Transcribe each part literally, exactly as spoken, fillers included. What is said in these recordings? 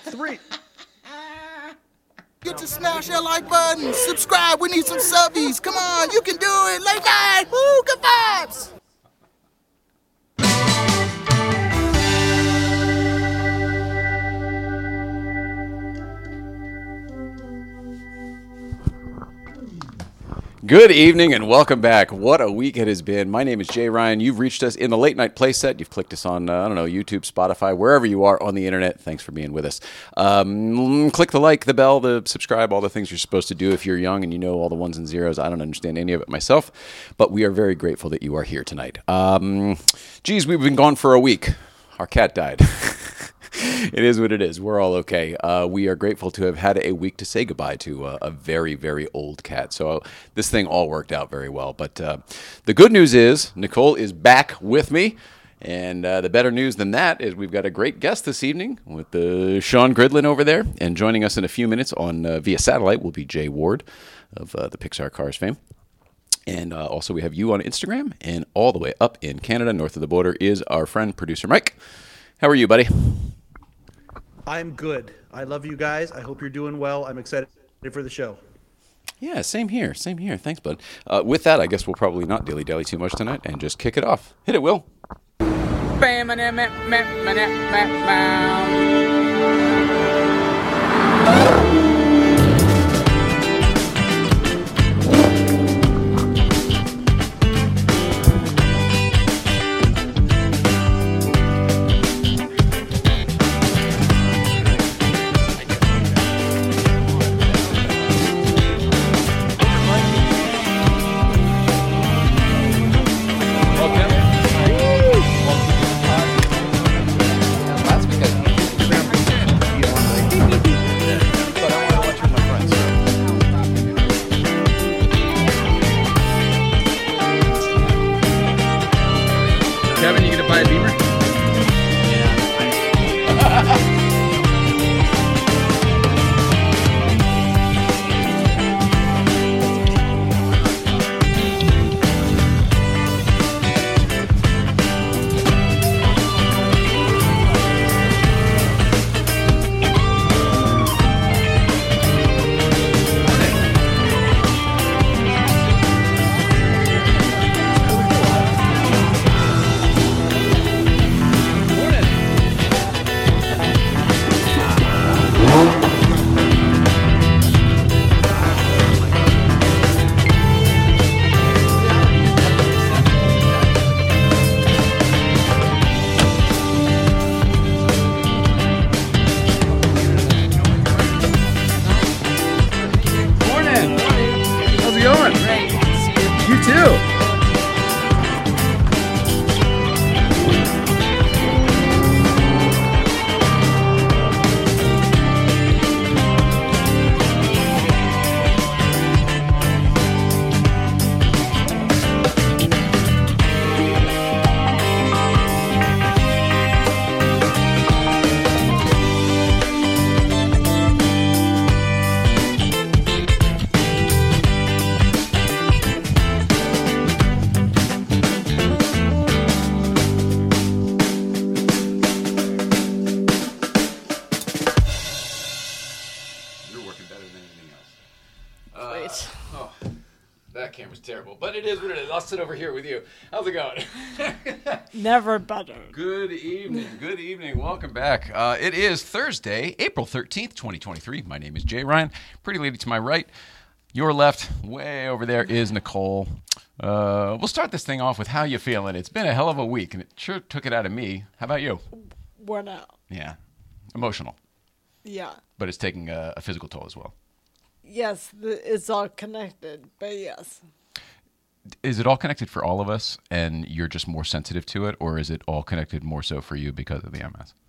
three. Get to smash that like button. Subscribe. We need some subbies. Come on, you can do it. Late night. Woo, good vibes. Good evening and welcome back. What a week it has been. My name is Jay Ryan. You've reached us in the late night playset. You've clicked us on, uh, I don't know, YouTube, Spotify, wherever you are on the internet. Thanks for being with us. Um, click the like, the bell, the subscribe, all the things you're supposed to do if you're young and you know all the ones and zeros. I don't understand any of it myself, but we are very grateful that you are here tonight. Um, geez, we've been gone for a week. Our cat died. It is what it is. We're all okay. Uh, we are grateful to have had a week to say goodbye to uh, a very, very old cat. So uh, this thing all worked out very well. But uh, the good news is Nicole is back with me. And uh, the better news than that is we've got a great guest this evening with uh, Sean Gridlin over there. And joining us in a few minutes on uh, via satellite will be Jay Ward of uh, the Pixar Cars fame. And uh, also we have you on Instagram. And all the way up in Canada, north of the border, is our friend, producer Mike. How are you, buddy? I'm good. I love you guys. I hope you're doing well. I'm excited for the show. Yeah, same here. Same here. Thanks, bud. Uh, with that, I guess we'll probably not dilly-dally too much tonight and just kick it off. Hit it, Will. Kevin, you gonna buy a Beamer? Terrible, but it is what it is. I'll sit over here with you. How's it going? Never better. Good evening. Good evening. Welcome back. Uh, it is Thursday, April thirteenth, twenty twenty-three. My name is Jay Ryan. Pretty lady to my right. Your left, way over there, is Nicole. Uh, we'll start this thing off with how you feeling. It's been a hell of a week, and it sure took it out of me. How about you? Worn out. Yeah. Emotional. Yeah. But it's taking a, a physical toll as well. Yes, the, it's all connected, but yes. Is it all connected for all of us, and you're just more sensitive to it, or is it all connected more so for you because of the M S?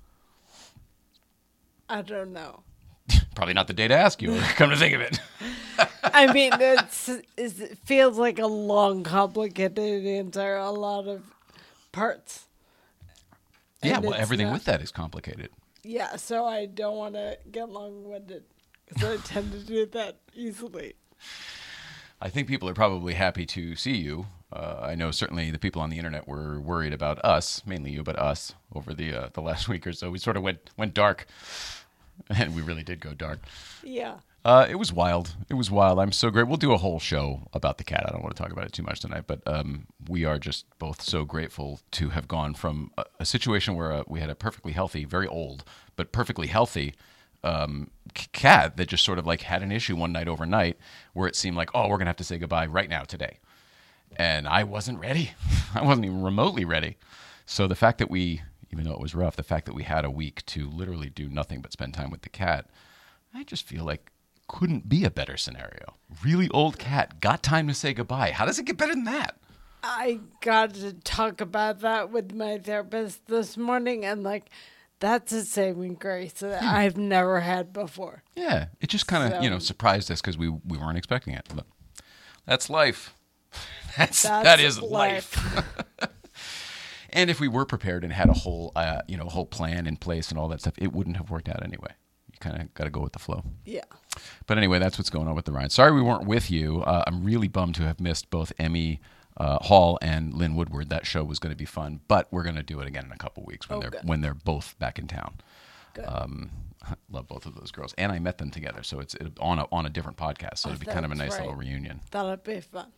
I don't know. Probably not the day to ask you, come to think of it. I mean, it's, it's, it feels like a long, complicated answer, a lot of parts. Yeah, And well, it's everything not- with that is complicated. Yeah, so I don't want to get long-winded, because I tend to do that easily. I think people are probably happy to see you. Uh, I know certainly the people on the internet were worried about us, mainly you, but us, over the uh, the last week or so. We sort of went went dark. and we really did go dark. Yeah. Uh, it was wild. It was wild. I'm so great. We'll do a whole show about the cat. I don't want to talk about it too much tonight, but um, we are just both so grateful to have gone from a, a situation where uh, we had a perfectly healthy, very old, but perfectly healthy um, c- cat that just sort of like had an issue one night overnight where it seemed like, oh, we're going to have to say goodbye right now today. And I wasn't ready. I wasn't even remotely ready. So the fact that we, even though it was rough, the fact that we had a week to literally do nothing but spend time with the cat, I just feel like couldn't be a better scenario. Really old cat, got time to say goodbye. How does it get better than that? I got to talk about that with my therapist this morning, and like, that's a saving grace that I've never had before. Yeah, it just kind of, So- you know, surprised us because we, we weren't expecting it. But that's life. That's, That's that is life. life. And if we were prepared and had a whole, uh, you know, whole plan in place and all that stuff, it wouldn't have worked out anyway. You kind of got to go with the flow. Yeah. But anyway, that's what's going on with the Ryan. Sorry we weren't with you. Uh, I'm really bummed to have missed both Emmy uh, Hall and Lynn Woodward. That show was going to be fun, but we're going to do it again in a couple weeks when Oh, they're good. when they're both back in town. Good. Um, love both of those girls, and I met them together, so it's it, on a on a different podcast. So Oh, it'd be kind of a that's nice little right. reunion. That'll be fun.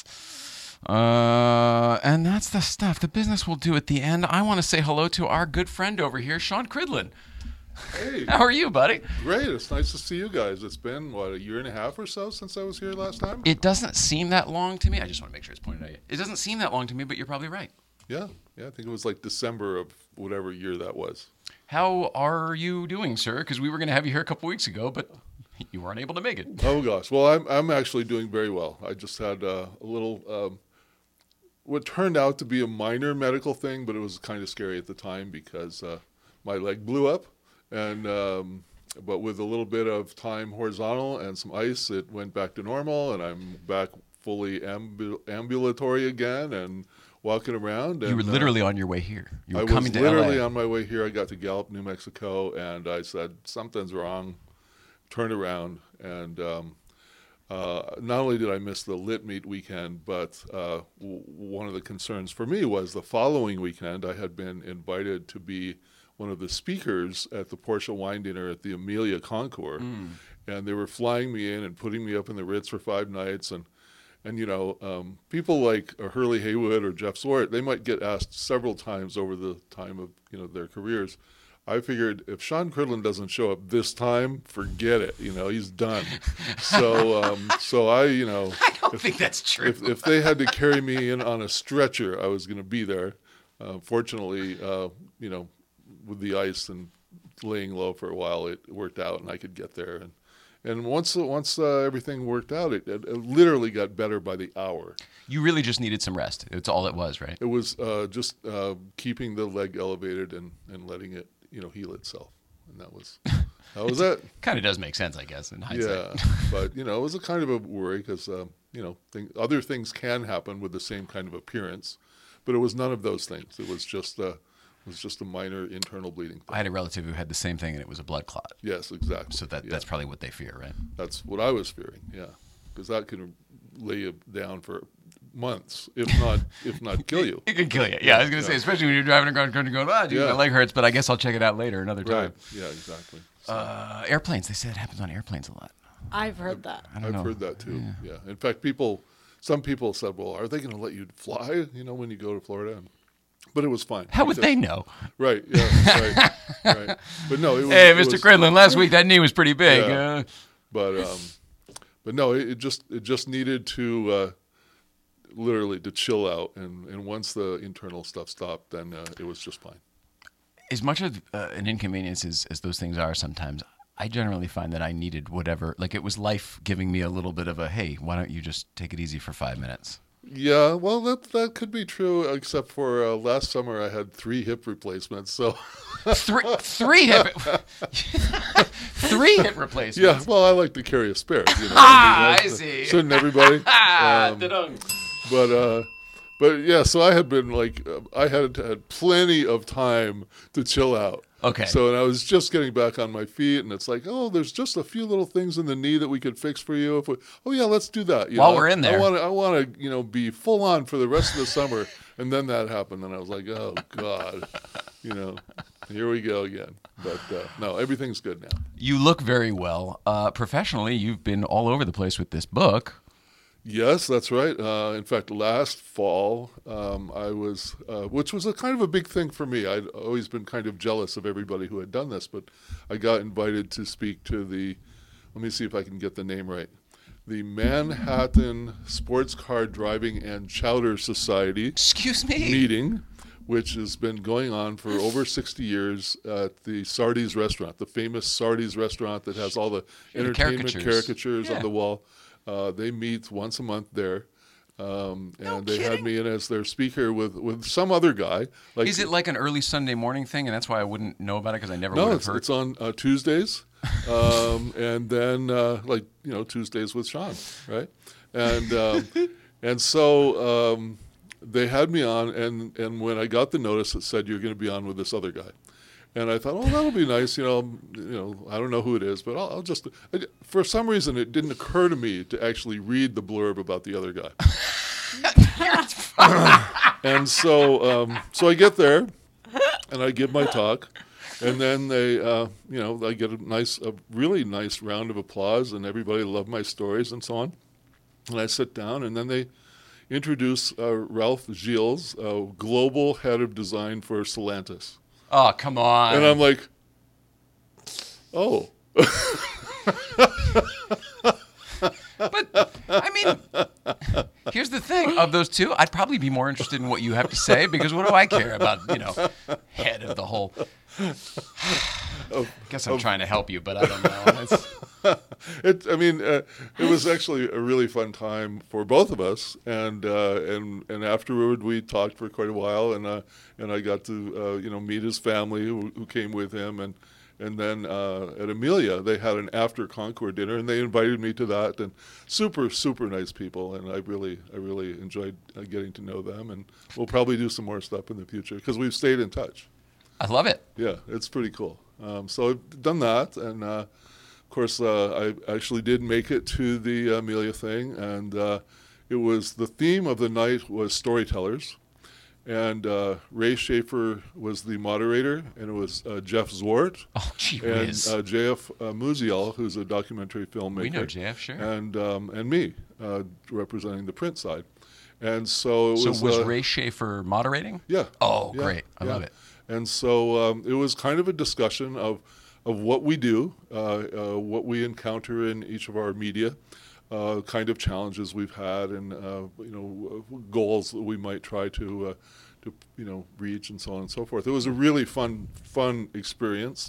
Uh, and that's the stuff. The business we'll do at the end. I want to say hello to our good friend over here, Sean Cridlin. Hey, How are you, buddy? great. It's nice to see you guys. It's been, what, a year and a half or so since I was here last time? It doesn't seem that long to me. I just want to make sure it's pointed at you. It doesn't seem that long to me, but you're probably right. Yeah, yeah. I think it was like December of whatever year that was. How are you doing, sir? Because we were going to have you here a couple weeks ago, but you weren't able to make it. Oh, gosh. Well, I'm, I'm actually doing very well. I just had uh, a little, um, what turned out to be a minor medical thing, but it was kind of scary at the time because uh, my leg blew up. And um, but with a little bit of time horizontal and some ice, it went back to normal, and I'm back fully ambu- ambulatory again and walking around. And, You were uh, literally on your way here. You were I was coming to literally L A. on my way here. I got to Gallup, New Mexico, and I said, something's wrong. Turned around, and um, uh, not only did I miss the Lit Meet weekend, but uh, w- one of the concerns for me was the following weekend I had been invited to be one of the speakers at the Porsche Wine Dinner at the Amelia Concours, and they were flying me in and putting me up in the Ritz for five nights, and and you know, um, people like uh, Hurley Haywood or Jeff Swart, they might get asked several times over the time of you know their careers. I figured if Sean Cridlin doesn't show up this time, forget it. You know, he's done. So, um, so I, you know, I don't think that's true. if if they had to carry me in on a stretcher, I was going to be there. Uh, fortunately, uh, you know, with the ice and laying low for a while, it worked out, and I could get there. And and once once uh, everything worked out, it, it, it literally got better by the hour. You really just needed some rest. It's all it was, right? It was uh, just uh, keeping the leg elevated and, and letting it, you know, heal itself, and that was that was it. Kind of does make sense, I guess, in hindsight. Yeah, but you know, it was a kind of a worry because uh, you know, thing, other things can happen with the same kind of appearance, but it was none of those things. It was just uh, it was just a minor internal bleeding thing. I had a relative who had the same thing, and it was a blood clot. Yes, exactly. So that Yeah. that's probably what they fear, right? That's what I was fearing. Yeah, because that can lay you down for months, if not if not kill you. It can kill you. Yeah, I was going to say, especially when you're driving around country going, ah, geez, Yeah. my leg hurts, but I guess I'll check it out later another time. Right. Yeah. Exactly. So Uh, airplanes. They say it happens on airplanes a lot. I've heard that. I don't I've know. heard that too. Yeah. In fact, people, some people said, "Well, are they going to let you fly?" You know, when you go to Florida. But it was fine. How would because- they know? Right. Yeah. Right. right. But no, it was. Hey, it Mister was- Cridlin, last week that knee was pretty big. Yeah. Uh, But um, but no, it, it just it just needed to uh, literally to chill out, and, and once the internal stuff stopped, then uh, it was just fine. as much of uh, an inconvenience as, as those things are sometimes, I generally find that I needed whatever. Like it was life giving me a little bit of a, hey, why don't you just take it easy for five minutes? Yeah, well, that that could be true, except for uh, last summer I had three hip replacements. So Three, three hip, three hip replacements. yeah, well, I like to carry a spare. You know, Ah, I, mean, I see. Shouldn't everybody? Ah, Um, da-dung. But uh, but yeah, so I had been like, uh, I had had plenty of time to chill out. Okay. So and I was just getting back on my feet, and it's like, oh, there's just a few little things in the knee that we could fix for you. If we, oh yeah, let's do that. You While know, we're in there. I want to, I want to, you know, be full on for the rest of the summer. And then that happened, and I was like, oh god, you know. Here we go again. But uh, no, everything's good now. You look very well. Uh, professionally, you've been all over the place with this book. Yes, that's right. Uh, in fact, last fall, um, I was, uh, which was a kind of a big thing for me. I'd always been kind of jealous of everybody who had done this, but I got invited to speak to the, let me see if I can get the name right, the Manhattan Sports Car Driving and Chowder Society Excuse me? meeting, which has been going on for over sixty years at the Sardi's restaurant, the famous Sardi's restaurant that has all the Yeah, the entertainment caricatures. caricatures Yeah. on the wall. Uh, they meet once a month there, um, and they had kidding. me in as their speaker with, with some other guy. Like, Is it like an early Sunday morning thing, and that's why I wouldn't know about it because I never no, would have it's, heard? it's on uh, Tuesdays, um, and then uh, like you know Tuesdays with Sean, right? And um, and so um, they had me on, and and when I got the notice, it said you're going to be on with this other guy. And I thought, oh, that'll be nice. You know, you know, I don't know who it is, but I'll, I'll just. I, for some reason, it didn't occur to me to actually read the blurb about the other guy. And so, um, so I get there, and I give my talk, and then they, uh, you know, I get a nice, a really nice round of applause, and everybody loved my stories and so on. And I sit down, and then they introduce uh, Ralph Gilles, uh, global head of design for Stellantis. Oh, come on. And I'm like, oh. But, I mean, here's the thing. Of those two, I'd probably be more interested in what you have to say because what do I care about, you know, head of the whole. I guess I'm trying to help you, but I don't know. It's, It, I mean, uh, it was actually a really fun time for both of us, and uh, and and afterward we talked for quite a while, and uh, and I got to uh, you know meet his family who, who came with him, and and then uh, at Amelia they had an after Concord dinner, and they invited me to that, and super super nice people, and I really I really enjoyed uh, getting to know them, and we'll probably do some more stuff in the future because we've stayed in touch. I love it. Yeah, it's pretty cool. Um, so I've done that, and uh, of course, uh, I actually did make it to the Amelia thing, and uh, it was the theme of the night was storytellers, and uh, Ray Schaefer was the moderator, and it was uh, Jeff Zwart Oh, gee and whiz. uh, J F Uh, Musial, who's a documentary filmmaker. We know J F, sure. And um, and me, uh, representing the print side, and so it So was. was uh, Ray Schaefer moderating? Yeah. Oh, Yeah, great. I yeah. love it. And so um, it was kind of a discussion of of what we do, uh, uh, what we encounter in each of our media, uh, kind of challenges we've had, and uh, you know goals that we might try to uh, to you know reach, and so on and so forth. It was a really fun fun experience,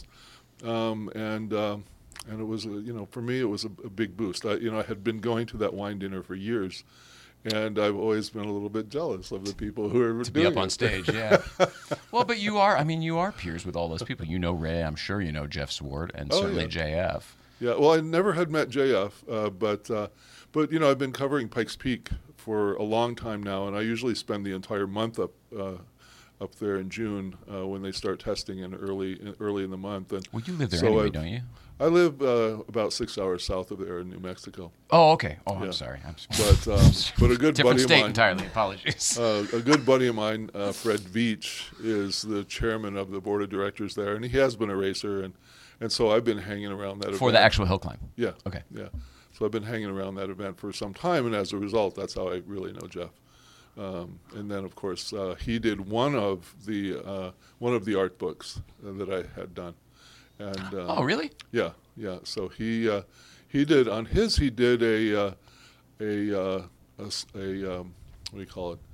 um, and um, and it was a, you know for me it was a, a big boost. I, you know I had been going to that wine dinner for years. And I've always been a little bit jealous of the people who are To doing be up on it. stage, yeah. Well, but you are, I mean, you are peers with all those people. You know Ray, I'm sure you know Jeff Swart, and Oh, certainly yeah. J F. Yeah, well, I never had met J F, uh, but uh, but you know I've been covering Pikes Peak for a long time now, and I usually spend the entire month up uh, up there in June uh, when they start testing in early in, early in the month. And Well, you live there so anyway, I've- don't you? I live uh, about six hours south of there in New Mexico, Oh, okay. Oh, Yeah. I'm sorry. I'm but um, but a good different buddy state of mine. entirely. Apologies. Uh, a good buddy of mine, uh, Fred Veach, is the chairman of the board of directors there, and he has been a racer, and, and so I've been hanging around that For event. the actual hill climb. Yeah. Okay. Yeah. So I've been hanging around that event for some time, and as a result, that's how I really know Jeff. Um, and then, of course, uh, he did one of the uh, one of the art books uh, that I had done. And uh, Oh, really? yeah, yeah. So he uh, he did on his he did a uh, a, uh, a s- a, um, what do you call it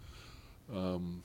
um,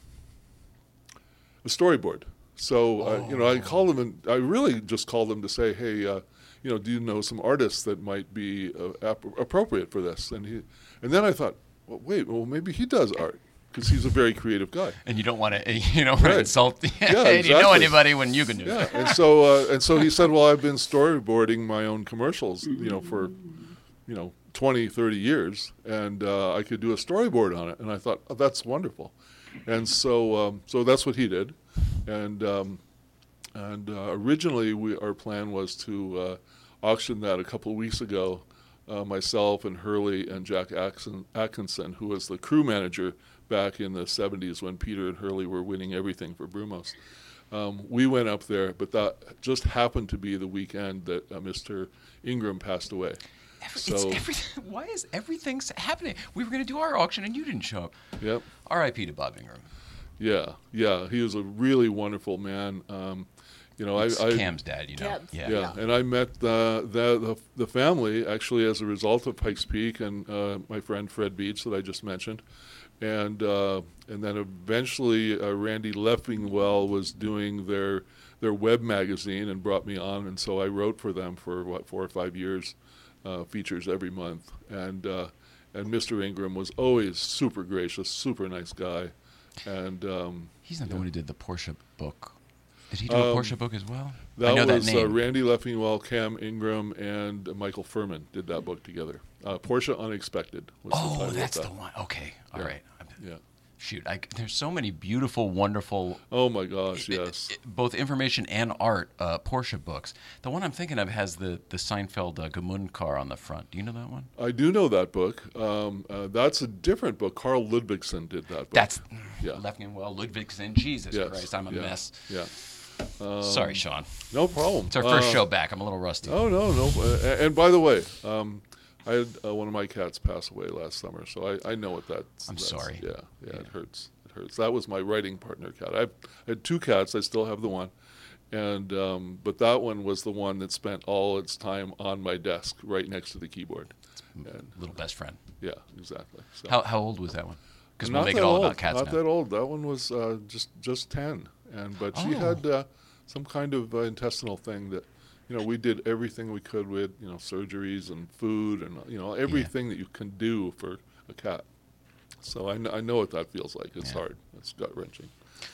a storyboard. So uh, you know, I called him and I really just called him to say, hey, uh, you know, do you know some artists that might be uh, ap- appropriate for this? And he and then I thought, well, wait, well maybe he does art because he's a very creative guy. And you don't want to, you don't want to Right. insult. Yeah, Hey, do you know exactly. anybody when you can do Yeah, it? and so uh, and so he said, well, I've been storyboarding my own commercials, you know, for you know twenty, thirty years, and uh, I could do a storyboard on it. And I thought, oh, that's wonderful. And so um, so that's what he did. And um, and uh, originally we our plan was to uh, auction that a couple of weeks ago. Uh, myself and Hurley and Jack Atkinson, Atkinson, who was the crew manager back in the seventies when Peter and Hurley were winning everything for Brumos. Um, we went up there, but that just happened to be the weekend that uh, Mister Ingram passed away. Every, So- it's everything. Why is everything s- happening? We were going to do our auction and you didn't show up. Yep. R I P to Bob Ingram. Yeah, yeah. He was a really wonderful man. Um, you know, I, It's I Cam's dad, you know. Cam's- Yeah. yeah, and I met the, the the the family actually as a result of Pikes Peak and uh, my friend Fred Beach that I just mentioned, and uh, and then eventually uh, Randy Leffingwell was doing their their web magazine and brought me on, and so I wrote for them for what four or five years, uh, features every month, and uh, and Mister Ingram was always super gracious, super nice guy, and um, He's not the one who did the Porsche book. Did he do a Um, Porsche book as well? That I know was that uh, name. Randy Leffingwell, Cam Ingram, and uh, Michael Furman did that book together. Uh, Porsche Unexpected was the oh, title that's of the that. one. Okay. all Yeah. right. Yeah. Shoot, I, there's so many beautiful, wonderful, Oh my gosh, yes. i- i- both information and art uh, Porsche books. The one I'm thinking of has the the Seinfeld uh, Gemund car on the front. Do you know that one? I do know that book. Um, uh, that's a different book. Carl Ludwigson did that book. That's Yeah. Leffingwell, Ludwigsen. Jesus Yes, Christ, I'm a yeah, mess. Yeah. Sorry, Sean. No problem. It's our first Uh, show back. I'm a little rusty. Oh no, no. Uh, a- and by the way, um, I had uh, one of my cats pass away last summer, so I, I know what that's. I'm that's- sorry. Yeah, yeah, it hurts. It hurts. That was my writing partner cat. I've, I had two cats. I still have the one, and um, but that one was the one that spent all its time on my desk, right next to the keyboard. And Little best friend. yeah, exactly. So. How how old was that one? Because we'll Not make that it all old. about cats Not now. that old. That one was uh, just just ten, and but she Oh. had uh, some kind of uh, intestinal thing that, you know, we did everything we could with, you know, surgeries and food and you know everything that you can do for a cat. So I, kn- I know what that feels like. It's Yeah. hard. It's gut wrenching.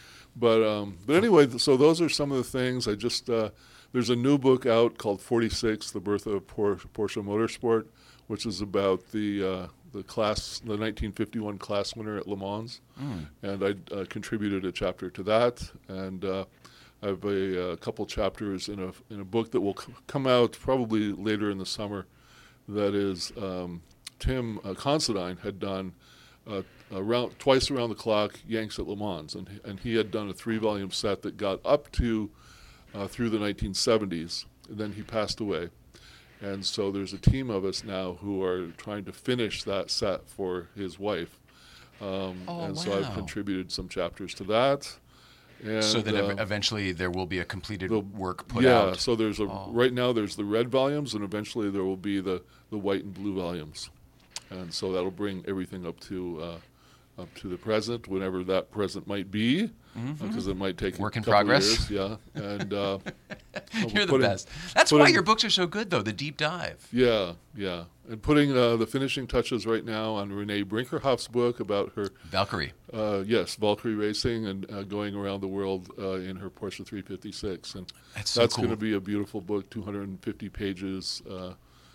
But um, but anyway, th- so those are some of the things. I just uh, there's a new book out called forty-six: The Birth of Por- Porsche Motorsport, which is about the uh, the class, the nineteen fifty-one class winner at Le Mans, Mm. and I uh, contributed a chapter to that, and uh, I have a, a couple chapters in a in a book that will c- come out probably later in the summer. That is um, Tim uh, Considine had done uh, around twice around the clock Yanks at Le Mans, and he- and he had done a three volume set that got up to uh, through the nineteen seventies, and then he passed away. And so there's a team of us now who are trying to finish that set for his wife. Um, Oh, and so I've wow. contributed some chapters to that. And, So that ev- uh, eventually there will be a completed the- work put yeah, out. so there's a Oh. right now there's the red volumes, and eventually there will be the, the white and blue volumes. And so that'll bring everything up to uh, up to the present, whenever that present might be, because it might take Mm-hmm. Work a in couple progress. Years, yeah, and uh, You're the putting- best. That's putting- why your books are so good, though. The deep dive. Yeah, yeah. And putting uh, the finishing touches right now on Renee Brinkerhoff's book about her, Valkyrie. uh, yes, Valkyrie racing and uh, going around the world uh, in her Porsche three fifty-six. And That's so that's cool. going to be a beautiful book, two hundred fifty pages, uh,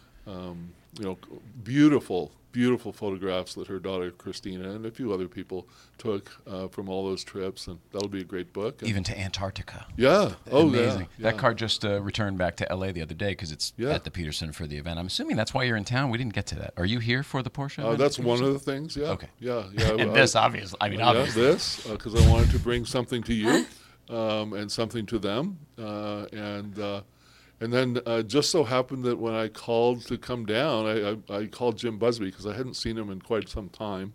um, you know, beautiful, beautiful photographs that her daughter Christina and a few other people took uh, from all those trips. And that'll be a great book. And Even to Antarctica. yeah. Oh, Amazing. yeah. That yeah. car just uh, returned back to L A the other day because it's Yeah. at the Peterson for the event. I'm assuming that's why you're in town. We didn't get to that. Are you here for the Porsche? Uh, event that's at one Peterson? of the things, yeah. Okay. Yeah, yeah. And I- this, obviously. I mean, Yeah, obviously. this, because I wanted to bring something to you um, and something to them. Uh, and uh, and then uh, just so happened that when I called to come down, I, I, I called Jim Busby because I hadn't seen him in quite some time.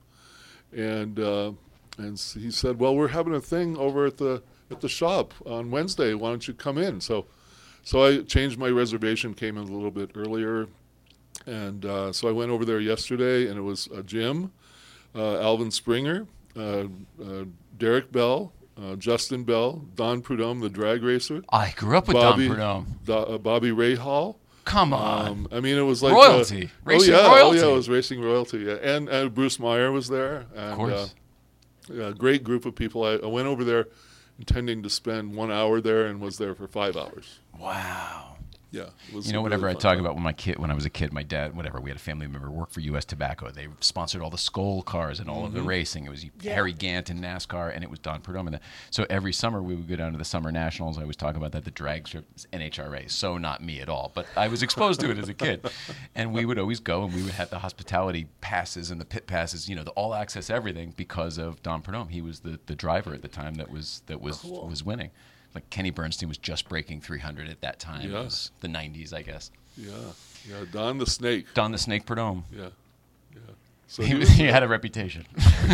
And uh, and s- he said, well, we're having a thing over at the at the shop on Wednesday. Why don't you come in? So, so I changed my reservation, came in a little bit earlier. And uh, so I went over there yesterday, and it was uh, Jim, uh, Alvin Springer, uh, uh, Derek Bell, uh, Justin Bell, Don Prudhomme, the drag racer, I grew up with Bobby, Don Prudhomme. Do- uh, Bobby Rahal. Come on. Um, I mean, it was like Royalty. Uh, Racing oh yeah, royalty. oh yeah, it was racing royalty. Yeah. And and Bruce Meyer was there. And, of course. Uh, yeah, great group of people. I, I went over there intending to spend one hour there and was there for five hours. wow. Yeah. It was You know, a whenever really I fun talk time. about when my kid, when I was a kid, my dad, whatever, we had a family member work for U S Tobacco. They sponsored all the Skoal cars and all of the Mm-hmm. racing. It was Harry Gant in NASCAR, and it was Don Prudhomme. And that. So every summer we would go down to the Summer Nationals. I always talk about that, the drag strip, N H R A. So not me at all, but I was exposed to it as a kid. And we would always go, and we would have the hospitality passes and the pit passes, you know, the all access everything because of Don Prudhomme. He was the, the driver at the time that was that was was winning. like Kenny Bernstein was just breaking three hundred at that time. Yeah. It was the nineties, I guess. Yeah, yeah. Don the Snake. Don the Snake Perdome. Yeah, yeah. So He, he was, was, he had a reputation.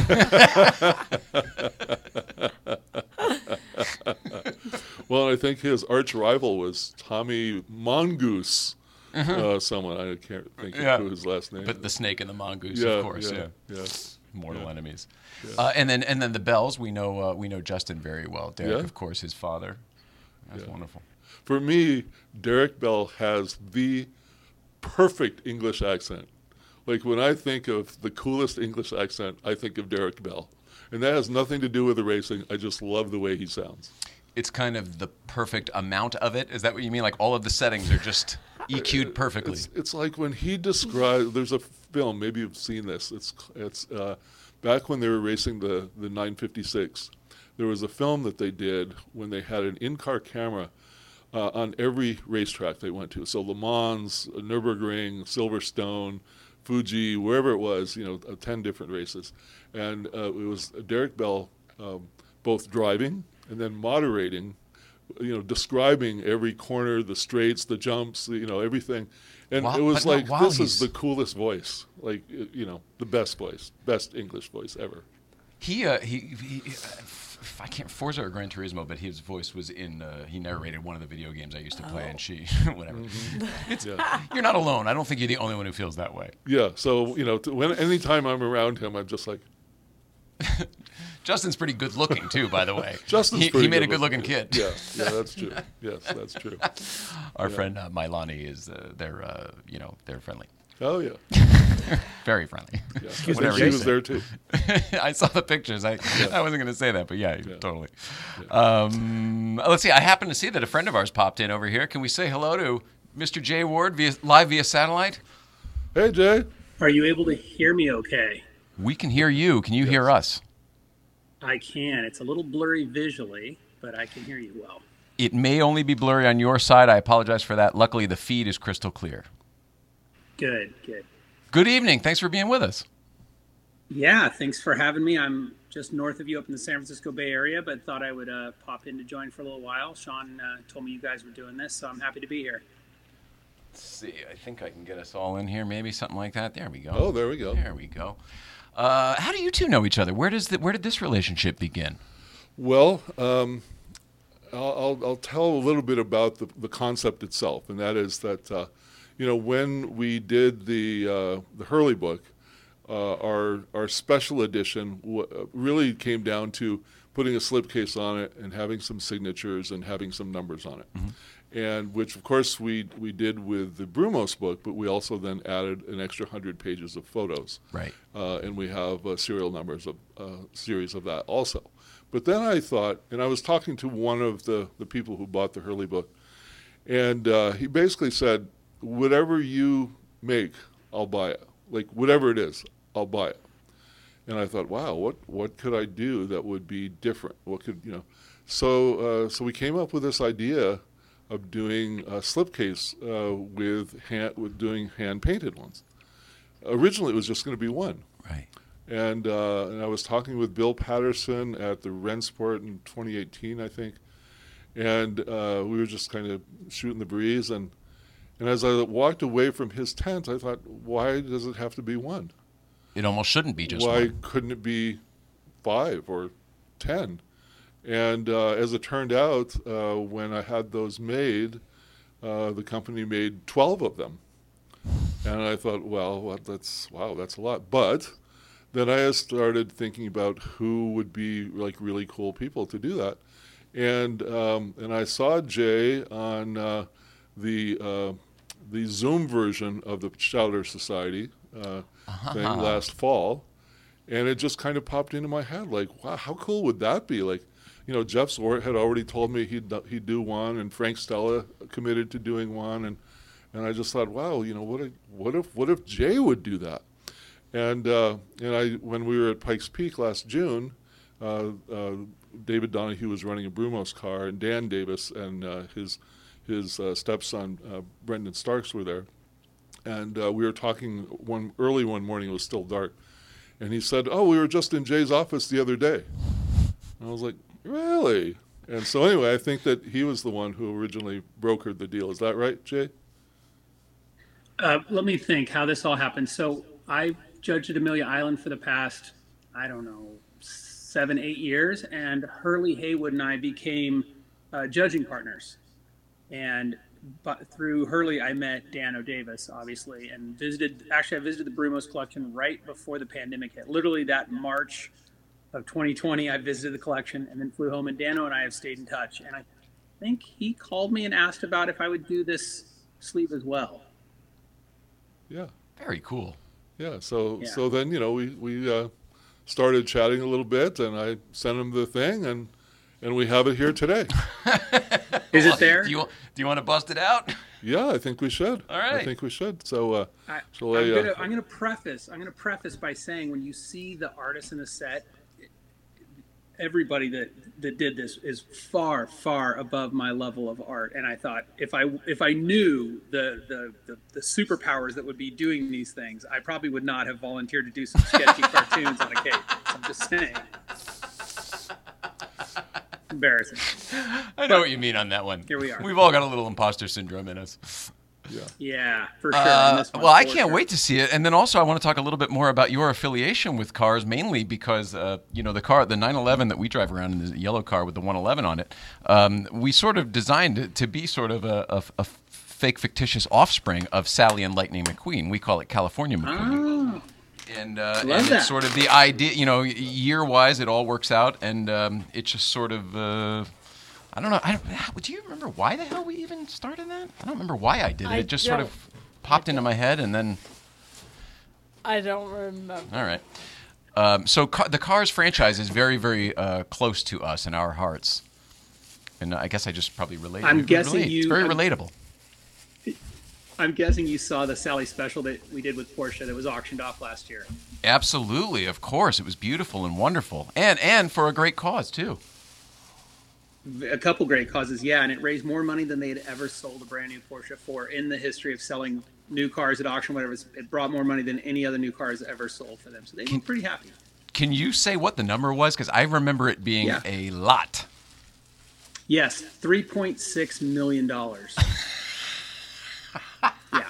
well, I think his arch rival was Tommy Mongoose. Uh, someone I can't think Yeah. of who his last name. But the snake and the mongoose, yeah, of course, yeah. yeah, yeah. Mortal Yeah. enemies. Uh, and then and then the Bells, we know uh, we know Justin very well. Derek, Yeah. of course, his father. That's Yeah. wonderful. For me, Derek Bell has the perfect English accent. Like when I think of the coolest English accent, I think of Derek Bell. And that has nothing to do with the racing. I just love the way he sounds. It's kind of the perfect amount of it. Is that what you mean? Like all of the settings are just E Q'd perfectly. It's, it's like when he describes, there's a film, maybe you've seen this. It's it's uh, back when they were racing the, the nine fifty-six. There was a film that they did when they had an in-car camera uh, on every racetrack they went to. So Le Mans, Nürburgring, Silverstone, Fuji, wherever it was, you know, uh, ten different races. And uh, it was Derek Bell um, both driving and then moderating, you know, describing every corner, the straights, the jumps, you know, everything. And While- it was but no, like, while this is he's- the coolest voice, like, uh, you know, the best voice, best English voice ever. He, uh, he, he uh, f- I can't Forza or Gran Turismo, but his voice was in. Uh, he narrated one of the video games I used to play, and she, whatever. It's, Yeah. You're not alone. I don't think you're the only one who feels that way. Yeah, so, you know, t- when anytime I'm around him, I'm just like, Justin's pretty good looking too, by the way. Justin's he, pretty he made a good good looking looking. kid. Yeah, yeah, that's true. Yes, that's true. Our friend uh, Milani is. Uh, they're, uh, you know, they're friendly. Oh, yeah. Very friendly. yeah. Excuse And me, she was Jason. there, too. I saw the pictures. I, I wasn't going to say that, but yeah, totally. Um, let's see. I happen to see that a friend of ours popped in over here. Can we say hello to Mister Jay Ward via live via satellite? Hey, Jay. Are you able to hear me okay? We can hear you. Can you hear us? I can. It's a little blurry visually, but I can hear you well. It may only be blurry on your side. I apologize for that. Luckily, the feed is crystal clear. Good, good. Good evening. Thanks for being with us. Yeah, thanks for having me. I'm just north of you up in the San Francisco Bay Area, but thought I would uh, pop in to join for a little while. Sean uh, told me you guys were doing this, so I'm happy to be here. Let's see. I think I can get us all in here. Maybe something like that. There we go. Oh, there we go. There we go. Uh, how do you two know each other? Where does the, where did this relationship begin? Well, um, I'll, I'll, I'll tell a little bit about the, the concept itself, and that is that, uh, you know, when we did the uh, the Hurley book, uh, our our special edition w- really came down to putting a slipcase on it and having some signatures and having some numbers on it. Mm-hmm. And which, of course, we we did with the Brumos book, but we also then added an extra hundred pages of photos. Right. Uh, and we have uh, serial numbers of uh, series of that also. But then I thought, and I was talking to one of the, the people who bought the Hurley book, and uh, he basically said, whatever you make, I'll buy it. Like, whatever it is, I'll buy it. And I thought, wow, what, what could I do that would be different? What could, you know? So, uh, so we came up with this idea of doing a slipcase uh, with hand, with doing hand-painted ones. Originally, it was just going to be one. Right. And, uh, and I was talking with Bill Patterson at the Rensport in twenty eighteen, I think. And uh, we were just kind of shooting the breeze. And, and as I walked away from his tent, I thought, why does it have to be one? It almost shouldn't be just Why one. couldn't it be five or ten? And uh, as it turned out, uh, when I had those made, uh, the company made twelve of them. And I thought, well, what, that's, wow, that's a lot. But then I started thinking about who would be like really cool people to do that. And um, and I saw Jay on uh, the uh, the Zoom version of the Chowder Society uh, thing last fall, and it just kind of popped into my head, like, wow, how cool would that be? Like, you know, Jeff Swart had already told me he'd he'd do one, and Frank Stella committed to doing one, and and I just thought, wow, you know, what if what if what if Jay would do that? And uh, and I when we were at Pikes Peak last June, uh, uh, David Donahue was running a Brumos car, and Dan Davis and uh, his his uh, stepson uh, Brendan Starks were there, and uh, we were talking one early one morning. It was still dark, and he said, "Oh, we were just in Jay's office the other day." And I was like, "Really?" And so anyway, I think that he was the one who originally brokered the deal. Is that right, Jay? Uh, let me think how this all happened. So I judged at Amelia Island for the past, I don't know, seven, eight years, and Hurley Haywood and I became uh, judging partners. And but through Hurley, I met Dan O'Davis, obviously, and visited. Actually, I visited the Brumos collection right before the pandemic hit. Literally that March of twenty twenty, I visited the collection and then flew home. And Dano and I have stayed in touch. And I think he called me and asked about if I would do this sleeve as well. Yeah. Very cool. Yeah. So Yeah. so then, you know, we, we uh, started chatting a little bit, and I sent him the thing, and and we have it here today. Is it there? Do you do you want to bust it out? Yeah, I think we should. All right. I think we should. So uh, I, shall I'm I, gonna uh, I'm gonna preface I'm gonna preface by saying when you see the artists in the set, everybody that that did this is far far above my level of art, and I thought if I if I knew the the the, the superpowers that would be doing these things, I probably would not have volunteered to do some sketchy cartoons on a cape. I'm just saying. Embarrassing. I know what you mean on that one. Here we are. We've all got a little imposter syndrome in us. yeah. Yeah, for sure. Uh, on this one, well, I for can't sure. wait to see it. And then also, I want to talk a little bit more about your affiliation with cars, mainly because uh, you know the car, the nine eleven that we drive around in the yellow car with the one eleven on it. Um, we sort of designed it to be sort of a, a, a fake, fictitious offspring of Sally and Lightning McQueen. We call it California McQueen. Oh, And, uh, Love and that. it's sort of the idea, you know, year-wise, it all works out, and um, it's just sort of, uh, I don't know. I don't, do you remember why the hell we even started that? I don't remember why I did it. I It just sort don't. of popped into my head, and then, I don't remember. all right. Um, so ca- the Cars franchise is very, very uh, close to us in our hearts, and I guess I just probably relate. I'm we guessing relate. It's you- very I'm- relatable. I'm guessing you saw the Sally special that we did with Porsche that was auctioned off last year. Absolutely, of course, it was beautiful and wonderful, and and for a great cause too. A couple great causes, yeah, and it raised more money than they had ever sold a brand new Porsche for in the history of selling new cars at auction, whatever. It brought more money than any other new cars ever sold for them, so they were pretty happy. Can you say what the number was? Because I remember it being Yeah. a lot. Yes, three point six million dollars. Yeah.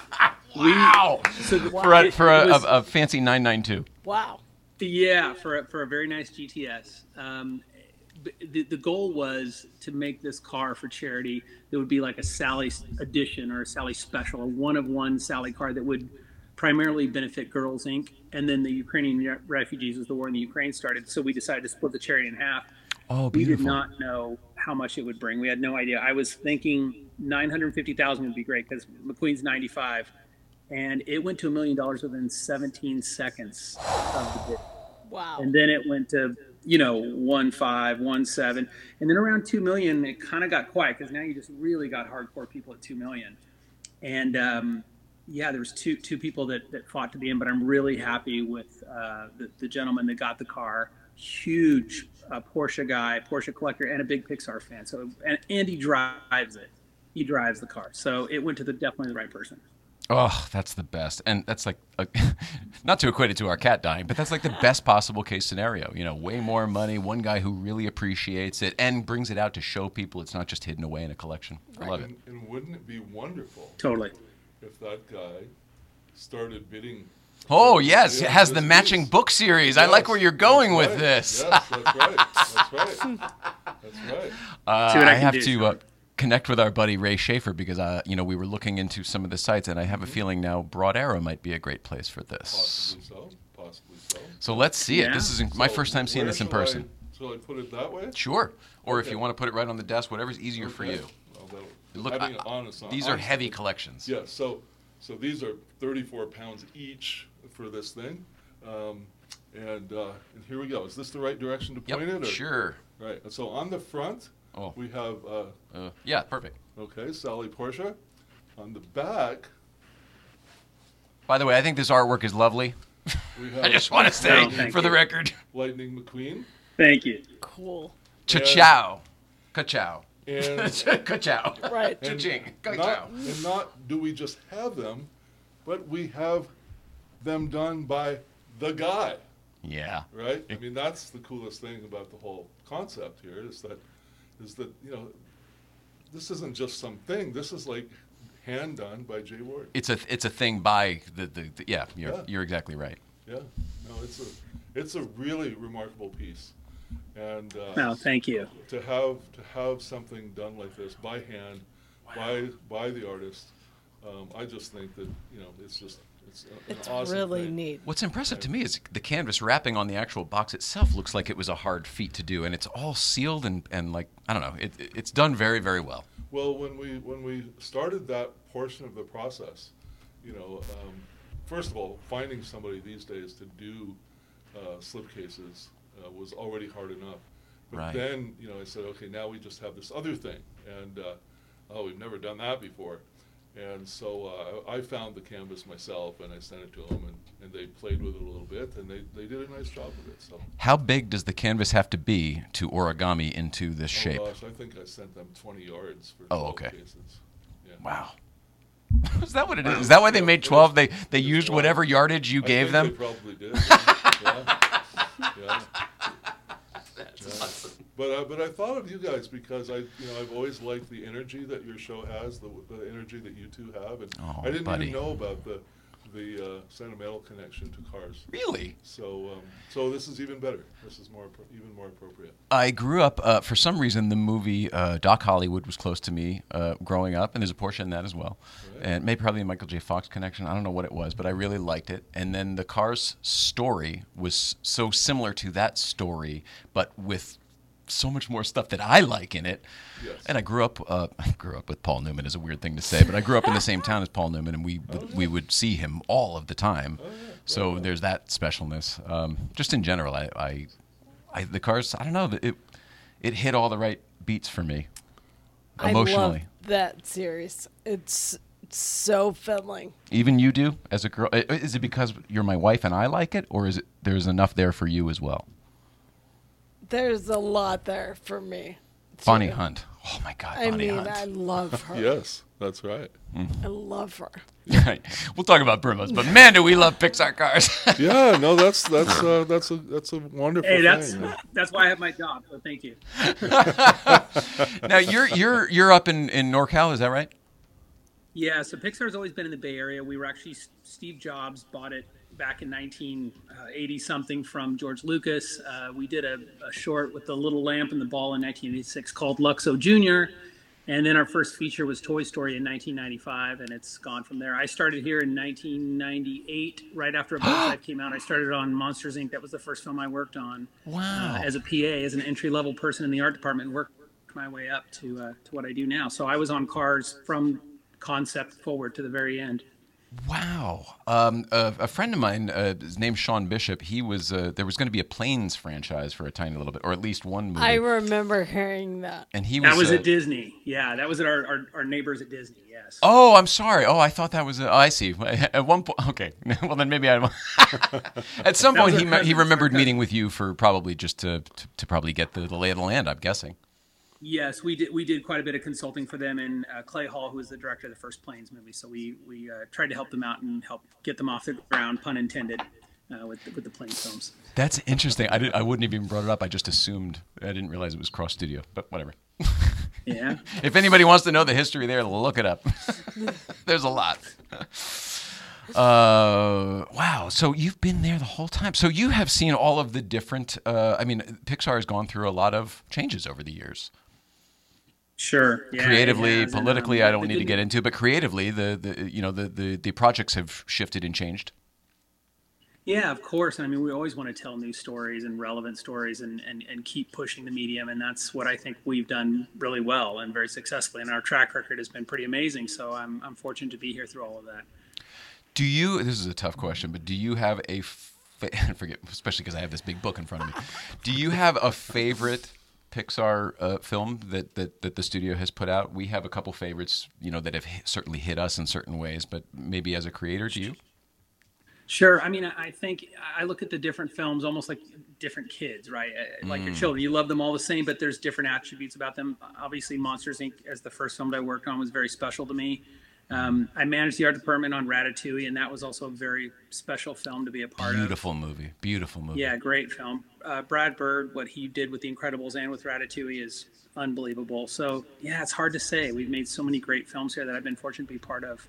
Wow. We, so the, For a, it- for it a, was- a, a fancy nine ninety-two. Wow. Yeah, for a, for a very nice G T S. Um, b- the, the goal was to make this car for charity. It would be like a Sally edition or a Sally special, a one of one Sally car that would primarily benefit Girls Incorporated. And then the Ukrainian re- refugees as the war in the Ukraine started. So we decided to split the charity in half. Oh, We did beautiful. not know how much it would bring. We had no idea. I was thinking nine hundred fifty thousand would be great because McQueen's ninety-five, and it went to a million dollars within seventeen seconds of the bid. Wow. And then it went to you know one five, one seven, and then around two million, it kind of got quiet because now you just really got hardcore people at two million. And um, yeah, there was two two people that, that fought to the end, but I'm really happy with uh, the, the gentleman that got the car. Huge uh, Porsche guy, Porsche collector, and a big Pixar fan. So and, and he drives it. He drives the car. So it went to the definitely the right person. Oh, that's the best. And that's like, a, not to equate it to our cat dying, but that's like the best possible case scenario. You know, way more money, one guy who really appreciates it and brings it out to show people it's not just hidden away in a collection. I love it. And, and wouldn't it be wonderful Totally. if that guy started bidding? Oh, yes. It Yeah, has the this matching is- book series. I like Yes, where you're going that's with right. this. Yes, that's right. That's right. That's right. Uh, See what I I can have do, to uh, Sean. connect with our buddy Ray Schaefer because uh, you know we were looking into some of the sites, and I have a feeling now Broad Arrow might be a great place for this. Possibly so. Possibly so. So let's see it. Yeah. This is in- my So first time seeing where this in shall I- person. Shall I put it that way? Sure. Or if Okay. you want to put it right on the desk, whatever's easier for Okay. you. Well, that'll- Look, having I- it on is not- these are on heavy something. collections. Yeah, so so these are thirty-four pounds each for this thing, um, and uh, and here we go. Is this the right direction to point it? Yep. Or? Sure. Right. And so on the front, Oh. we have uh, Uh, yeah. Perfect. okay, Sally Porsche. On the back, By the way, I think this artwork is lovely. we have I just want to say, Oh, thank for the you. record, Lightning McQueen, Thank you. Cool. cha-chow, ka-chow, and ka-chow, Right. and cha-ching, not, ka-chow. and not do we just have them, but we have them done by the guy. Yeah. Right? I mean, that's the coolest thing about the whole concept here is that is that, you know, this isn't just some thing. This is like hand done by Jay Ward. It's a it's a thing by the the, the yeah. You're Yeah. you're exactly right. Yeah, no, it's a it's a really remarkable piece, and uh, No, thank you. to have to have something done like this by hand, by by the artist, um, I just think that, you know, it's just it's a- an It's awesome really thing. neat. What's impressive to me is the canvas wrapping on the actual box itself looks like it was a hard feat to do, and it's all sealed and, and like I don't know, it, it's done very very well. Well, when we when we started that portion of the process, you know, um, first of all, finding somebody these days to do uh, slipcases uh, was already hard enough. But Right. then, you know, I said, okay, now we just have this other thing, and uh, oh, we've never done that before. And so uh, I found the canvas myself, and I sent it to them, and, and they played with it a little bit, and they, they did a nice job with it. So, How big does the canvas have to be to origami into this oh shape? gosh, I think I sent them twenty yards for Oh, twelve okay. cases. Yeah. Wow. Is that what it is? Is that why they made twelve? They they used whatever yardage you I gave think them? They probably did. Yeah. yeah. yeah. Yeah. But uh, but I thought of you guys because I you know I've always liked the energy that your show has, the the energy that you two have, and Oh, I didn't buddy. even know about the the uh, sentimental connection to Cars. Really? So um, so this is even better. This is more appro- even more appropriate. I grew up, uh, for some reason, the movie uh, Doc Hollywood was close to me uh, growing up, and there's a portion in that as well. Right. And maybe probably a Michael J. Fox connection. I don't know what it was, but I really liked it. And then the Cars story was so similar to that story, but with so much more stuff that I like in it. Yes. And I grew up. Uh, I grew up with Paul Newman is a weird thing to say, but I grew up in the same town as Paul Newman, and we would, we would see him all of the time. Oh, yeah. So there's that specialness. Um, just in general, I, I, I the Cars. I don't know. It it hit all the right beats for me emotionally. I love that series. It's so filling. Even you do as a girl. I- Is it because you're my wife and I like it, or is it there's enough there for you as well? There's a lot there for me. Bonnie too. Hunt. Oh my God, I Bonnie mean, Hunt. I love her. Yes, that's right. I love her. Right. We'll talk about Brimos, but man, do we love Pixar cars. Yeah, no, that's that's uh, that's a that's a wonderful Hey, that's thing. that's why I have my job. So thank you. Now you're you're you're up in, in NorCal, is that right? Yeah, so Pixar's always been in the Bay Area. We were actually Steve Jobs bought it back in nineteen eighty something from George Lucas. Uh, we did a, a short with the little lamp and the ball in nineteen eighty-six called Luxo Junior And then our first feature was Toy Story in nineteen ninety-five, and it's gone from there. I started here in nineteen ninety-eight, right after A Bug's Life came out. I started on Monsters, Incorporated. That was the first film I worked on. Wow. Uh, as a P A, as an entry-level person in the art department, and worked my way up to uh, to what I do now. So I was on Cars from concept forward to the very end. Wow. Um, a, a friend of mine, uh, his name's Sean Bishop. He was uh, there was going to be a Planes franchise for a tiny little bit, or at least one movie. I remember hearing that. and he was. That was uh, at Disney. Yeah, that was at our, our, our neighbors at Disney, yes. Oh, I'm sorry. Oh, I thought that was. A, oh, I see. At one point, okay. Well, then maybe I. At some That point, was he our me- he cousin. remembered meeting with you for probably just to to, to probably get the, the lay of the land. I'm guessing. Yes, we did. We did quite a bit of consulting for them, and uh, Clay Hall, who was the director of the first Planes movie. So we we uh, tried to help them out and help get them off the ground, pun intended, uh, with the, with the Planes films. That's interesting. I did, I wouldn't have even brought it up. I just assumed. I didn't realize it was cross studio, but whatever. Yeah. If anybody wants to know the history there, look it up. There's a lot. Uh, wow. So you've been there the whole time. So you have seen all of the different. Uh, I mean, Pixar has gone through a lot of changes over the years. Sure. Yeah, it Creatively, has, and, um, politically, I don't the need to good- get into, but creatively, the, the you know the, the, the projects have shifted and changed. Yeah, of course. I mean, we always want to tell new stories and relevant stories and, and, and keep pushing the medium. And that's what I think we've done really well and very successfully. And our track record has been pretty amazing. So I'm, I'm fortunate to be here through all of that. Do you? This is a tough question, but do you have a fa- forget, especially because I have this big book in front of me. Do you have a favorite Pixar uh, film that, that that the studio has put out? We have a couple favorites, you know, that have hit, certainly hit us in certain ways. But maybe as a creator, do you? Sure. I mean, I I think I look at the different films almost like different kids, right? Uh, Like your children, you love them all the same, but there's different attributes about them. Obviously, Monsters, Incorporated as the first film that I worked on was very special to me. Um, I managed the art department on Ratatouille, and that was also a very special film to be a part of. Beautiful movie. Beautiful movie. Yeah, great film. Uh, Brad Bird, what he did with The Incredibles and with Ratatouille is unbelievable. So, yeah, it's hard to say. We've made so many great films here that I've been fortunate to be part of.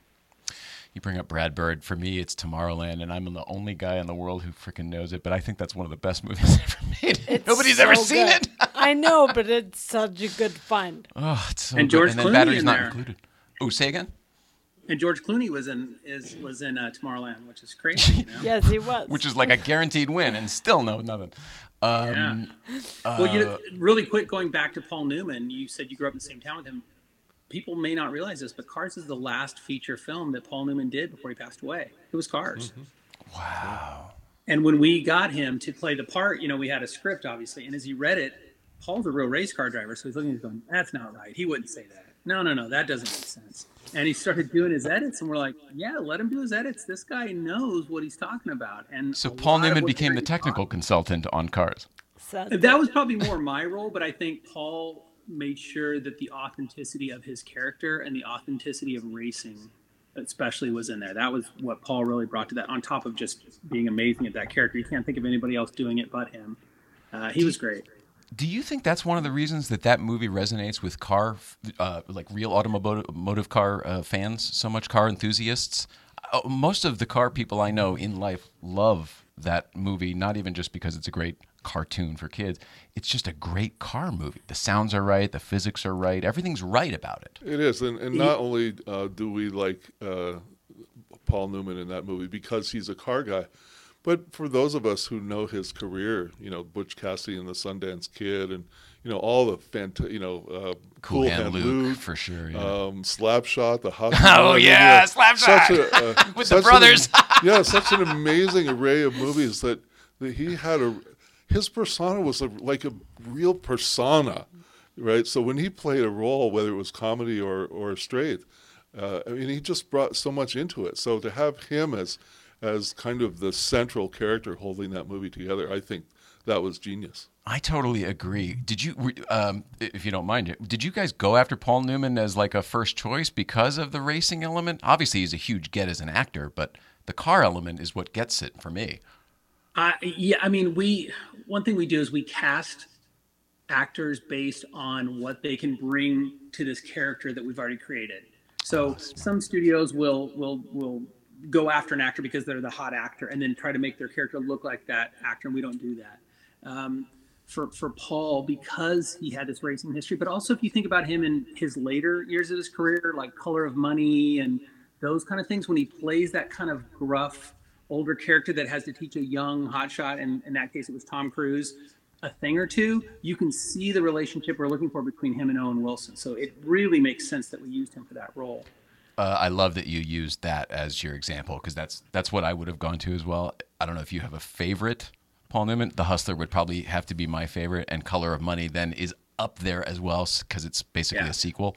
You bring up Brad Bird. For me, it's Tomorrowland, and I'm the only guy in the world who freaking knows it. But I think that's one of the best movies ever made. It's Nobody's so ever seen good. it. I know, but it's such a good find. Oh, it's so And good. George and then Clooney battery's in not there. included. Oh, say again. And George Clooney was in is was in uh, Tomorrowland, which is crazy. You know? Yes, he was. Which is like a guaranteed win, and still no nothing. Um, Yeah. Well, you know, really quick, going back to Paul Newman, you said you grew up in the same town with him. People may not realize this, but Cars is the last feature film that Paul Newman did before he passed away. It was Cars. Mm-hmm. Wow. And when we got him to play the part, you know, we had a script, obviously. And as he read it, Paul's a real race car driver. So he's looking, he's going, that's not right. He wouldn't say that. No, no, no, that doesn't make sense. And he started doing his edits, and we're like, yeah, let him do his edits. This guy knows what he's talking about. And So a Paul lot of Newman what became the Terry technical consultant on Cars. So- That was probably more my role, but I think Paul made sure that the authenticity of his character and the authenticity of racing especially was in there. That was what Paul really brought to that, on top of just being amazing at that character. You can't think of anybody else doing it but him. Uh, he was great. Do you think that's one of the reasons that that movie resonates with car, uh, like real automotive car uh, fans, so much car enthusiasts? Uh, most of the car people I know in life love that movie, not even just because it's a great cartoon for kids. It's just a great car movie. The sounds are right, the physics are right, everything's right about it. It is, and, and not only uh, do we like uh, Paul Newman in that movie because he's a car guy, but for those of us who know his career, you know, Butch Cassidy and the Sundance Kid, and you know all the fant- you know, uh, Cool, Cool Hand Hand Luke, Luke, for sure. Yeah. um, Slapshot, the hockey. Oh, I mean, yeah, Slapshot! such a, uh, With the such an- brothers. yeah, such an amazing array of movies that, that he had a. His persona was a, like a real persona, right? So when he played a role, whether it was comedy or or straight, uh, I mean, he just brought so much into it. So to have him as as kind of the central character holding that movie together, I think that was genius. I totally agree. Did you, um, if you don't mind, did you guys go after Paul Newman as like a first choice because of the racing element? Obviously, he's a huge get as an actor, but the car element is what gets it for me. Uh, yeah, I mean, we one thing we do is we cast actors based on what they can bring to this character that we've already created. So some studios will will will go after an actor because they're the hot actor, and then try to make their character look like that actor, and we don't do that. Um, for for Paul, because he had this racing history, but also if you think about him in his later years of his career, like Color of Money and those kind of things, when he plays that kind of gruff older character that has to teach a young hotshot, and in that case it was Tom Cruise, a thing or two, you can see the relationship we're looking for between him and Owen Wilson. So it really makes sense that we used him for that role. Uh, I love that you used that as your example because that's that's what I would have gone to as well. I don't know if you have a favorite Paul Newman. The Hustler would probably have to be my favorite, and Color of Money then is up there as well because it's basically Yeah. a sequel.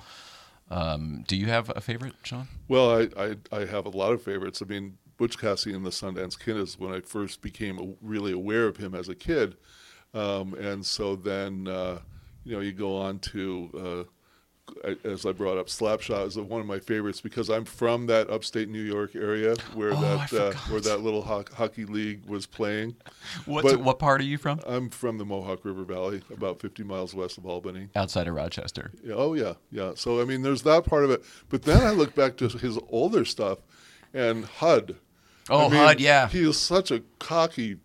Um, do you have a favorite, Sean? Well, I, I I have a lot of favorites. I mean, Butch Cassidy and the Sundance Kid is when I first became really aware of him as a kid. Um, and so then, uh, you know, you go on to, uh, as I brought up, Slapshot is one of my favorites because I'm from that upstate New York area where Oh, that I uh, forgot. where that little ho- hockey league was playing. What's, But- what part are you from? I'm from the Mohawk River Valley, about fifty miles west of Albany. Outside of Rochester. Yeah, oh, yeah, yeah. So, I mean, there's that part of it. But then I look back to his older stuff and H U D. Oh, I mean, H U D, yeah. He is such a cocky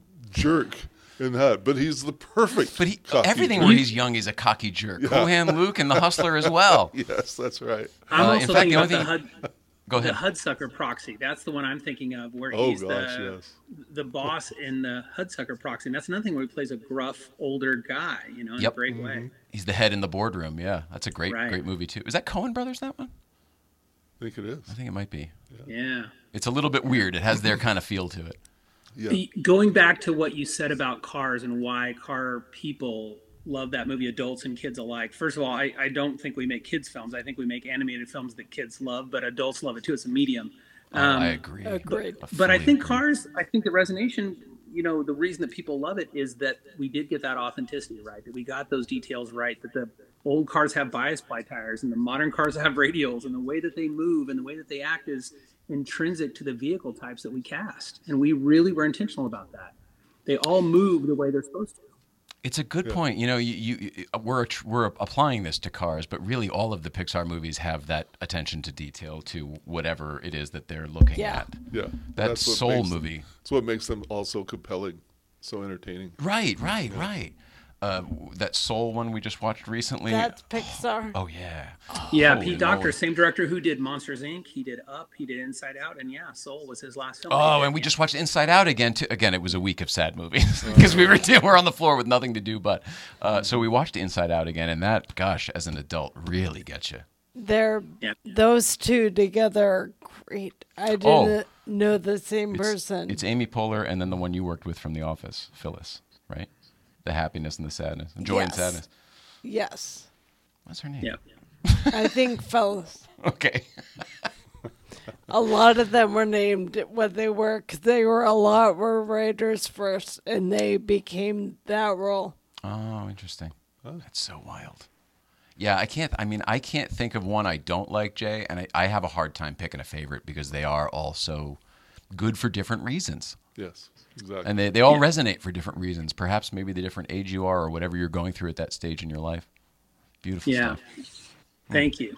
jerk in that, but he's the perfect But he, cocky everything jerk. where he's young is a cocky jerk. Cohan Luke and The Hustler as well. Yes, that's right. I'm Uh, in also fact, thinking the about the, only Hud, Go the ahead. Hudsucker Proxy. That's the one I'm thinking of, where Oh, he's gosh, the yes. the boss in the Hudsucker Proxy. And that's another thing where he plays a gruff older guy, you know, in Yep. a great way. He's the head in the boardroom. Yeah, that's a great, Right. great movie too. Is that Coen Brothers? That one? I think it is. I think it might be. Yeah. It's a little bit weird. It has their kind of feel to it. Yeah. Going back to what you said about Cars and why car people love that movie, adults and kids alike. First of all, I, I don't think we make kids films. I think we make animated films that kids love, but adults love it too. It's a medium. Oh, I agree. Agreed. But I fully think agree. Cars, I think the resonation, you know, the reason that people love it is that we did get that authenticity right, that we got those details right, that the old cars have bias ply tires and the modern cars have radials, and the way that they move and the way that they act is intrinsic to the vehicle types that we cast. And we really were intentional about that. They all move the way they're supposed to. It's a good point. You know, you, you, you we're we're applying this to cars, but really all of the Pixar movies have that attention to detail to whatever it is that they're looking Yeah. at. Yeah, That that's what Soul makes movie. Them, that's what makes them all so compelling, so entertaining. Right, right, right. Uh, that Soul one we just watched recently. That's Pixar. Oh yeah. Yeah, Holy Pete Docter, moly. same director who did Monsters Incorporated. He did Up, he did Inside Out, and yeah, Soul was his last film. that he Oh, did. and we just watched Inside Out again. Too. Again, it was a week of sad movies because we were we're on the floor with nothing to do. But uh, so we watched Inside Out again, and that, gosh, as an adult, really gets you. They're Yeah. those two together are great. I didn't Oh. know the same It's, person. it's Amy Poehler, and then the one you worked with from The Office, Phyllis, right? The happiness and the sadness, joy and Yes. sadness. Yes, What's her name? Yeah. I think fellas. Okay. A lot of them were named what they were because they were a lot were writers first, and they became that role. Oh, interesting. That's so wild. Yeah, I can't. I mean, I can't think of one I don't like, Jay, and I, I have a hard time picking a favorite because they are all so good for different reasons. Yes, exactly. And they, they all resonate for different reasons. Perhaps maybe the different age you are or whatever you're going through at that stage in your life. Beautiful Yeah. stuff. Thank you.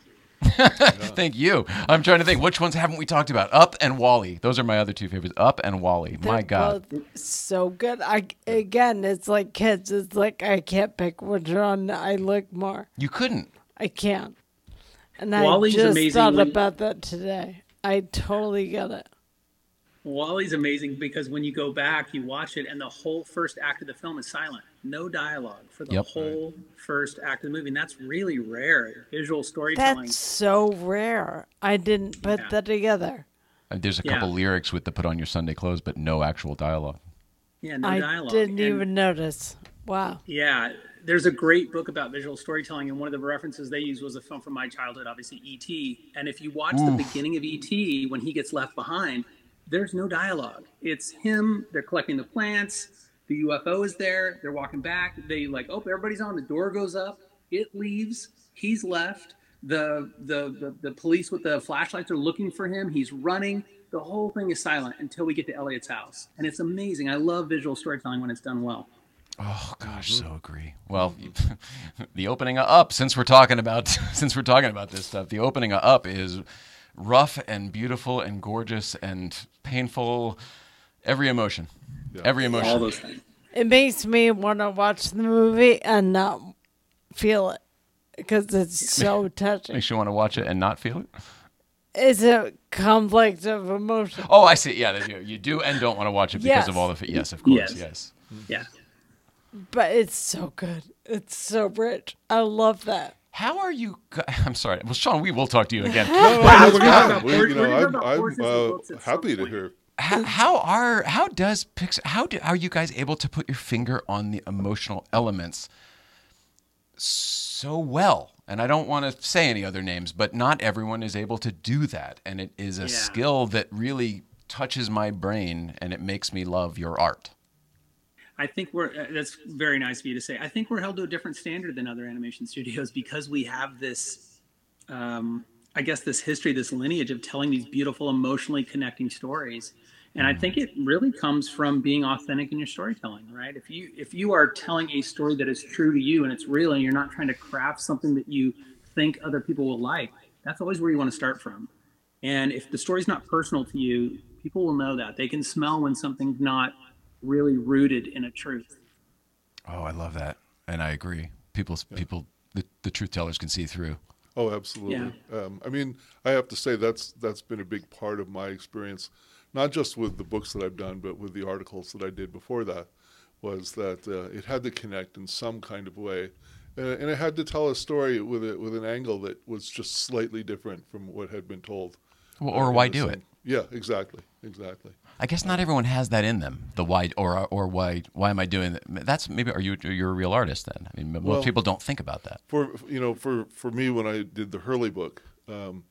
Thank you. I'm trying to think, which ones haven't we talked about? Up and Wall-E. Those are my other two favorites. Up and Wall-E. My They're God. both so good. I again, it's like kids. It's like I can't pick which one I like more. You couldn't. I can't. And Wall-E's I just amazing thought when- about that today. I totally get it. Wally's amazing because when you go back, you watch it, and the whole first act of the film is silent. No dialogue for the Yep. whole first act of the movie. And that's really rare. Visual storytelling. That's so rare. I didn't put Yeah. that together. Uh, There's a Yeah. couple lyrics with the put on your Sunday clothes, but no actual dialogue. Yeah, no I dialogue. didn't And- even notice. Wow. Yeah, there's a great book about visual storytelling, and one of the references they used was a film from my childhood, obviously E T. And if you watch the beginning of E T when he gets left behind, there's no dialogue. It's him. They're collecting the plants. The U F O is there. They're walking back. They like, oh, everybody's on. The door goes up. It leaves. He's left. The the the, the police with the flashlights are looking for him. He's running. The whole thing is silent until we get to Elliot's house, and it's amazing. I love visual storytelling when it's done well. Oh gosh, so agree. Well, the opening of Up, since we're talking about since we're talking about this stuff, the opening of Up is rough and beautiful and gorgeous and painful. Every emotion, every emotion. All those things. It makes me want to watch the movie and not feel it because it's so touching. Makes you want to watch it and not feel it. It's a conflict of emotion. Oh, I see. Yeah, you, you do and don't want to watch it because Yes. of all the. Yes, of course. Yes. Yes. Yeah. But it's so good. It's so rich. I love that. How are you? go- I'm sorry. Well, Sean, we will talk to you again. No, no, Wow. no, Wow. no, we- you We're know, talking I'm, about horses and I'm books uh, at some happy to point. hear. how, how are how does Pixar how do, are you guys able to put your finger on the emotional elements so well? And I don't want to say any other names, but not everyone is able to do that, and it is a Yeah. skill that really touches my brain, and it makes me love your art. I think we're, uh, that's very nice of you to say. I think we're held to a different standard than other animation studios because we have this, um, I guess, this history, this lineage of telling these beautiful, emotionally connecting stories. And I think it really comes from being authentic in your storytelling, right? If you if you are telling a story that is true to you and it's real, and you're not trying to craft something that you think other people will like, that's always where you want to start from. And if the story's not personal to you, people will know that. They can smell when something's not really rooted in a truth. Oh, I love that, and I agree. People, people, the, the truth tellers can see through. Oh, absolutely. Um, I mean, I have to say that's that's been a big part of my experience, not just with the books that I've done, but with the articles that I did before that, was that uh, it had to connect in some kind of way, and, and it had to tell a story with a, with an angle that was just slightly different from what had been told. Well, uh, or in why the do same- it? Yeah, exactly, exactly. I guess not everyone has that in them. The why or or why why am I doing that? That's maybe are you you're a real artist then? I mean, most Well- people don't think about that. For you know, for, for me, when I did the Hurley book, um,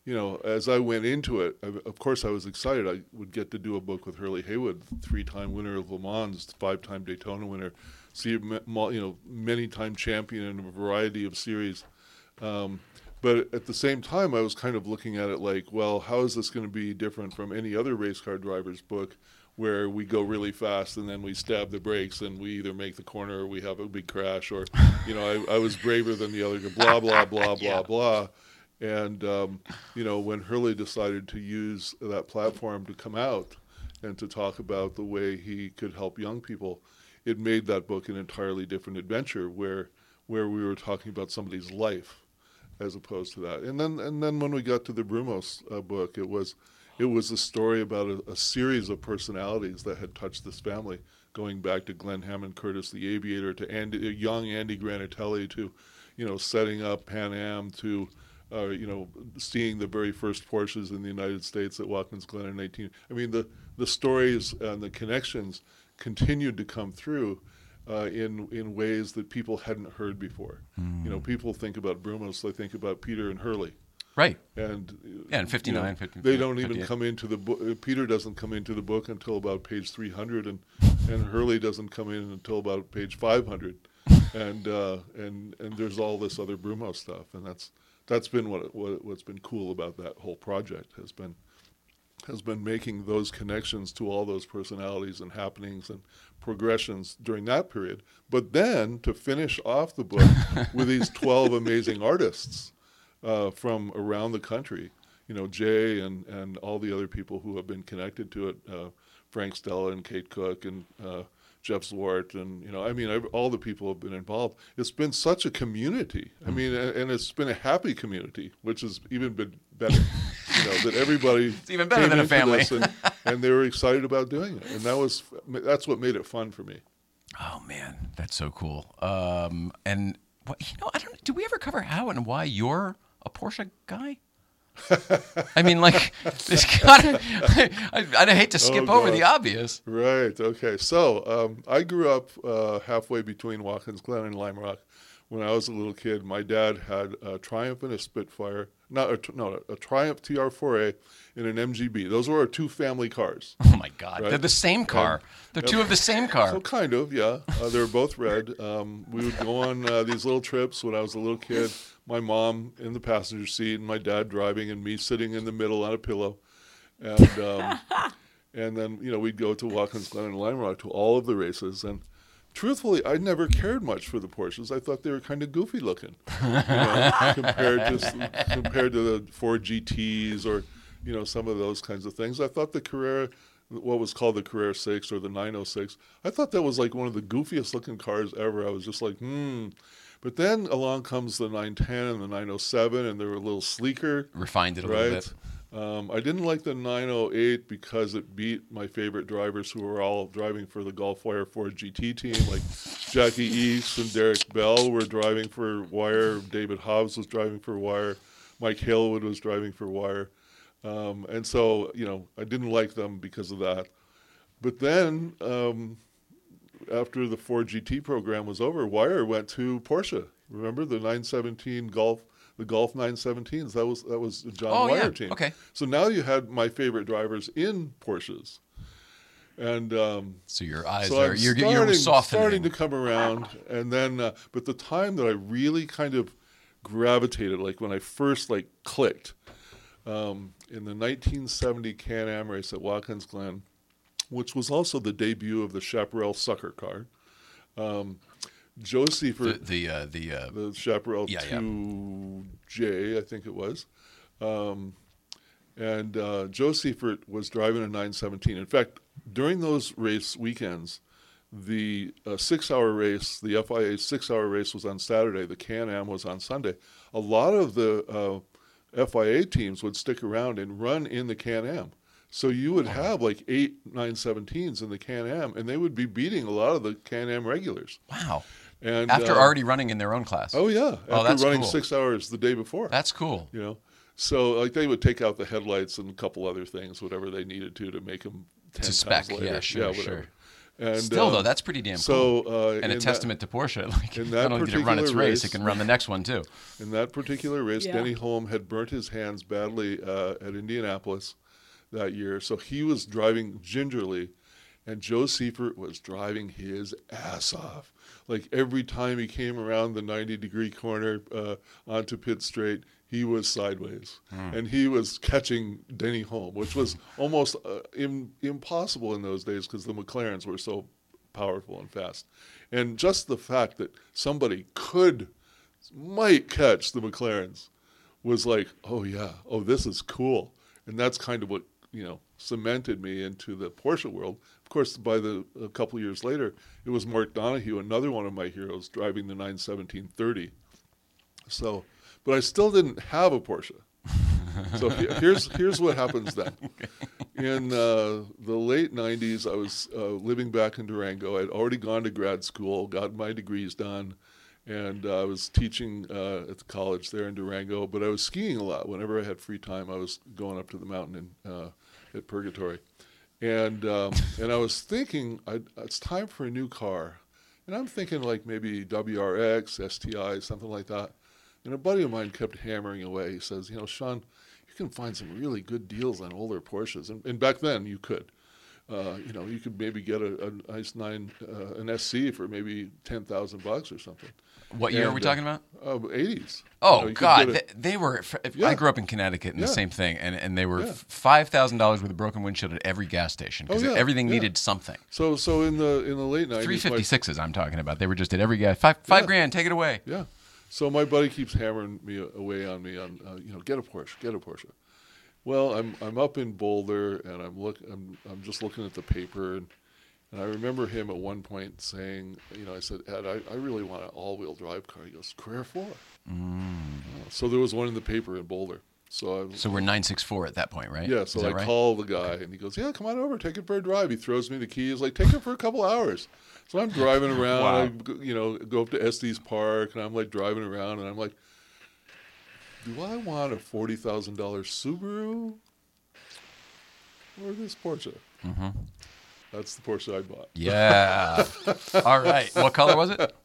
you know, as I went into it, I, of course I was excited. I would get to do a book with Hurley Haywood, three-time winner of Le Mans, five-time Daytona winner, see, you know, many-time champion in a variety of series. Um, but at the same time, I was kind of looking at it like, well, how is this going to be different from any other race car driver's book where we go really fast and then we stab the brakes and we either make the corner or we have a big crash, or, you know, I, I was braver than the other, blah, blah, blah, blah, yeah. blah. And, um, you know, when Hurley decided to use that platform to come out and to talk about the way he could help young people, it made that book an entirely different adventure where where we were talking about somebody's life as opposed to that. And then and then when we got to the Brumos uh, book, it was it was a story about a, a series of personalities that had touched this family, going back to Glenn Hammond Curtis, the aviator, to Andy, young Andy Granatelli, to, you know, setting up Pan Am, to Uh, you know, seeing the very first Porsches in the United States at Watkins Glen in nineteen. I mean, the, the stories and the connections continued to come through uh, in in ways that people hadn't heard before. Mm. You know, people think about Brumos, they think about Peter and Hurley. Right. And yeah, and fifty-nine, you know, fifty, they don't even fifty-eight. come into the book. Peter doesn't come into the book until about page three hundred, and and Hurley doesn't come in until about page five hundred. and uh, and and there's all this other Brumos stuff, and that's that's been what, what what's been cool about that whole project has been has been making those connections to all those personalities and happenings and progressions during that period. But then to finish off the book with these twelve amazing artists uh, from around the country, you know, Jay and, and all the other people who have been connected to it, uh, Frank Stella and Kate Cook and uh, Jeff Zwart, and, you know, I mean, I've, all the people have been involved. It's been such a community. I mean, and, and it's been a happy community, which has even been better. You know, that everybody it's even better came than a into family, this and, and they were excited about doing it, and that was that's what made it fun for me. Oh man, that's so cool. Um, and what, you know, I don't. Did we ever cover how and why you're a Porsche guy? I mean, like, this gotta, I, I, I hate to skip Oh, over God. the obvious. Right. Okay. So um, I grew up uh, halfway between Watkins Glen and Lime Rock. When I was a little kid, my dad had a Triumph and a Spitfire. Not a, no, a Triumph T R four A and an M G B. Those were our two family cars. Oh my God, Right? they're the same car. They're two of the same car. So kind of, yeah. Uh, they were both red. Um, we would go on uh, these little trips when I was a little kid. My mom in the passenger seat and my dad driving and me sitting in the middle on a pillow. And um, and then, you know, we'd go to Watkins Glen and Lime Rock to all of the races. And truthfully, I never cared much for the Porsches. I thought they were kind of goofy looking, you know, compared to compared to the Ford G Ts or, you know, some of those kinds of things. I thought the Carrera, what was called the Carrera six or the nine oh six, I thought that was like one of the goofiest looking cars ever. I was just like, hmm. But then along comes the nine ten and the nine oh seven, and they were a little sleeker. Refined it a right? little bit. Um, I didn't like the nine oh eight because it beat my favorite drivers who were all driving for the Gulfwire Ford G T team, like Jackie East and Derek Bell were driving for Wire. David Hobbs was driving for Wire. Mike Halewood was driving for Wire. Um, and so, you know, I didn't like them because of that. But then um, after the Ford G T program was over, Wire went to Porsche. Remember the nine seventeen Golf? The Golf nine seventeens, that was that was the John Oh, Wire yeah. team. Okay. So now you had my favorite drivers in Porsches, and um, So your eyes so are I'm you're, starting, you're softening. starting to come around. And then, uh, but the time that I really kind of gravitated, like when I first like clicked, um, in the nineteen seventy Can-Am race at Watkins Glen, which was also the debut of the Chaparral Sucker car. Um, Joe Seifert, the the uh, the uh, the Chaparral Yeah, yeah. two J, I think it was. Um, and uh, Joe Seifert was driving a nine seventeen. In fact, during those race weekends, the uh, six-hour race, the F I A six-hour race was on Saturday. The Can-Am was on Sunday. A lot of the uh, F I A teams would stick around and run in the Can-Am. So you would have like eight nine seventeens in the Can-Am, and they would be beating a lot of the Can-Am regulars. wow. And After uh, already running in their own class. Oh yeah, Oh, after that's running cool. six hours the day before. That's cool. you know, so like they would take out the headlights and a couple other things, whatever they needed to to make them ten To spec, times later. yeah, sure, whatever. sure. And, Still, uh, though, that's pretty damn so, cool. uh, and a in testament to Porsche. Like, in that not only did it run its particular race, race- it can run the next one, too. In that particular race, Yeah. Denny Holm had burnt his hands badly uh, at Indianapolis that year, so he was driving gingerly, and Joe Seifert was driving his ass off. Like every time he came around the ninety-degree corner uh, onto pit straight, he was sideways, and he was catching Denny Holm, which was almost uh, im- impossible in those days because the McLarens were so powerful and fast. And just the fact that somebody could, might catch the McLarens was like, oh yeah, oh this is cool. And that's kind of what, you know, cemented me into the Porsche world. Of course, by the a couple of years later, it was Mark Donohue, another one of my heroes, driving the nine seventeen thirty. So, but I still didn't have a Porsche. So he- here's here's what happens then. In uh, the late nineties, I was uh, living back in Durango. I'd already gone to grad school, got my degrees done, and uh, I was teaching uh, at the college there in Durango. But I was skiing a lot. Whenever I had free time, I was going up to the mountain in, uh, at Purgatory. And um, and I was thinking, I, it's time for a new car. And I'm thinking like maybe W R X, S T I, something like that. And a buddy of mine kept hammering away. He says, you know, Sean, you can find some really good deals on older Porsches. And, and back then you could. Uh, you know, you could maybe get a, a nice nine, uh, an S C for maybe ten thousand bucks or something. What year are we And, talking about? Uh, eighties. Oh, You know, you could God. get They, they were, if, Yeah. I grew up in Connecticut and the Yeah. same thing, and, and they were Yeah. five thousand dollars with a broken windshield at every gas station because Oh, yeah. everything Yeah. needed something. So so in the in the late nineties, three my- fifty-sixes I'm talking about. They were just at every gas. Five, five Yeah. grand, take it away. Yeah. So my buddy keeps hammering me away on me on uh, you know, get a Porsche, get a Porsche. Well, I'm I'm up in Boulder and I'm look I'm I'm just looking at the paper, and and I remember him at one point saying, you know, I said, Ed, I, I really want an all-wheel drive car. He goes, Carrera four. Uh, so there was one in the paper in Boulder. So I was, So we're nine six four at that point, right? yeah, Is so that I right? call the guy, and he goes, yeah, come on over, take it for a drive. He throws me the keys, like, take it for a couple hours. So I'm driving around, Wow. I, go- you know, go up to Estes Park, and I'm, like, driving around, and I'm like, do I want a forty thousand dollars Subaru or this Porsche? Mm-hmm. That's the Porsche I bought. Yeah. All right. What color was it?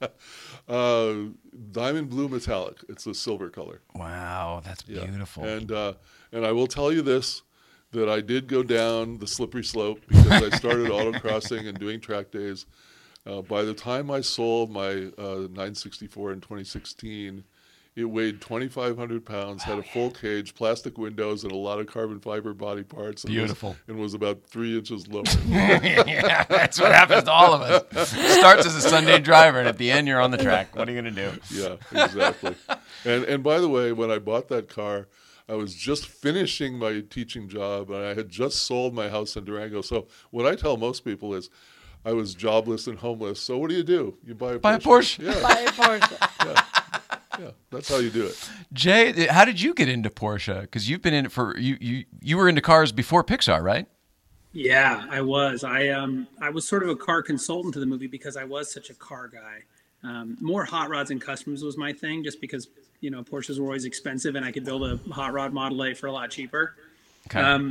Uh, diamond blue metallic. It's a silver color. Wow, that's Yeah. beautiful. And uh, and I will tell you this, that I did go down the slippery slope because I started autocrossing and doing track days. Uh, by the time I sold my uh, nine sixty-four in twenty sixteen, it weighed twenty-five hundred pounds, had a full cage, plastic windows, and a lot of carbon fiber body parts. And Beautiful. Was, and was about three inches lower. Yeah, that's what happens to all of us. Starts as a Sunday driver, and at the end, you're on the track. What are you going to do? Yeah, exactly. and and by the way, when I bought that car, I was just finishing my teaching job, and I had just sold my house in Durango. So what I tell most people is, I was jobless and homeless. So what do you do? You buy a Buy a Porsche. Porsche. Yeah, Buy a Porsche. yeah, that's how you do it. Jay, how did you get into Porsche? Because you've been in it for you. You you were into cars before Pixar, right? Yeah, I was. I um I was sort of a car consultant to the movie because I was such a car guy. Um, more hot rods and customs was my thing, just because you know Porsches were always expensive and I could build a hot rod Model A for a lot cheaper. Okay. Um,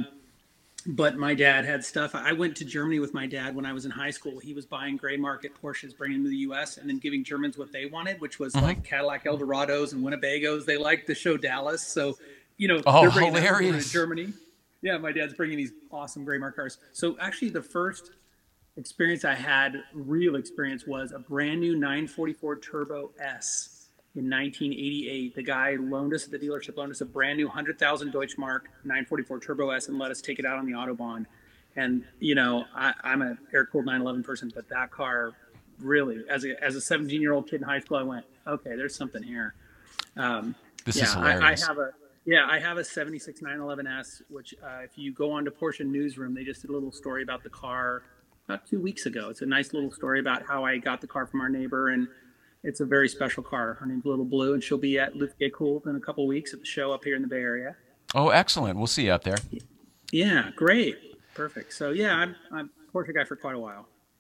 but my dad had stuff. I went to Germany with my dad when I was in high school. He was buying gray market Porsches, bringing them to the U S, and then giving Germans what they wanted, which was like Cadillac Eldorados and Winnebagos. They liked the show Dallas, so you know Oh, they're bringing that over hilarious. to Germany. Yeah, my dad's bringing these awesome gray market cars. So actually, the first experience I had, real experience, was a brand new nine forty-four Turbo S in nineteen eighty-eight. The guy loaned us at the dealership, loaned us a brand new one hundred thousand Deutschmark nine forty-four Turbo S and let us take it out on the Autobahn. And, you know, I, I'm an air-cooled nine eleven person, but that car really, as a as a seventeen-year-old kid in high school, I went, okay, there's something here. Um, This yeah, is I, I hilarious. have a yeah, I have a seventy-six nine eleven S, which uh, if you go onto Porsche Newsroom, they just did a little story about the car about two weeks ago. It's a nice little story about how I got the car from our neighbor, and it's a very special car. Her name's Little Blue, and she'll be at Lufgekul in a couple of weeks at the show up here in the Bay Area. Oh, excellent. We'll see you out there. Yeah, great, perfect. So yeah, I'm I'm a Porsche guy for quite a while.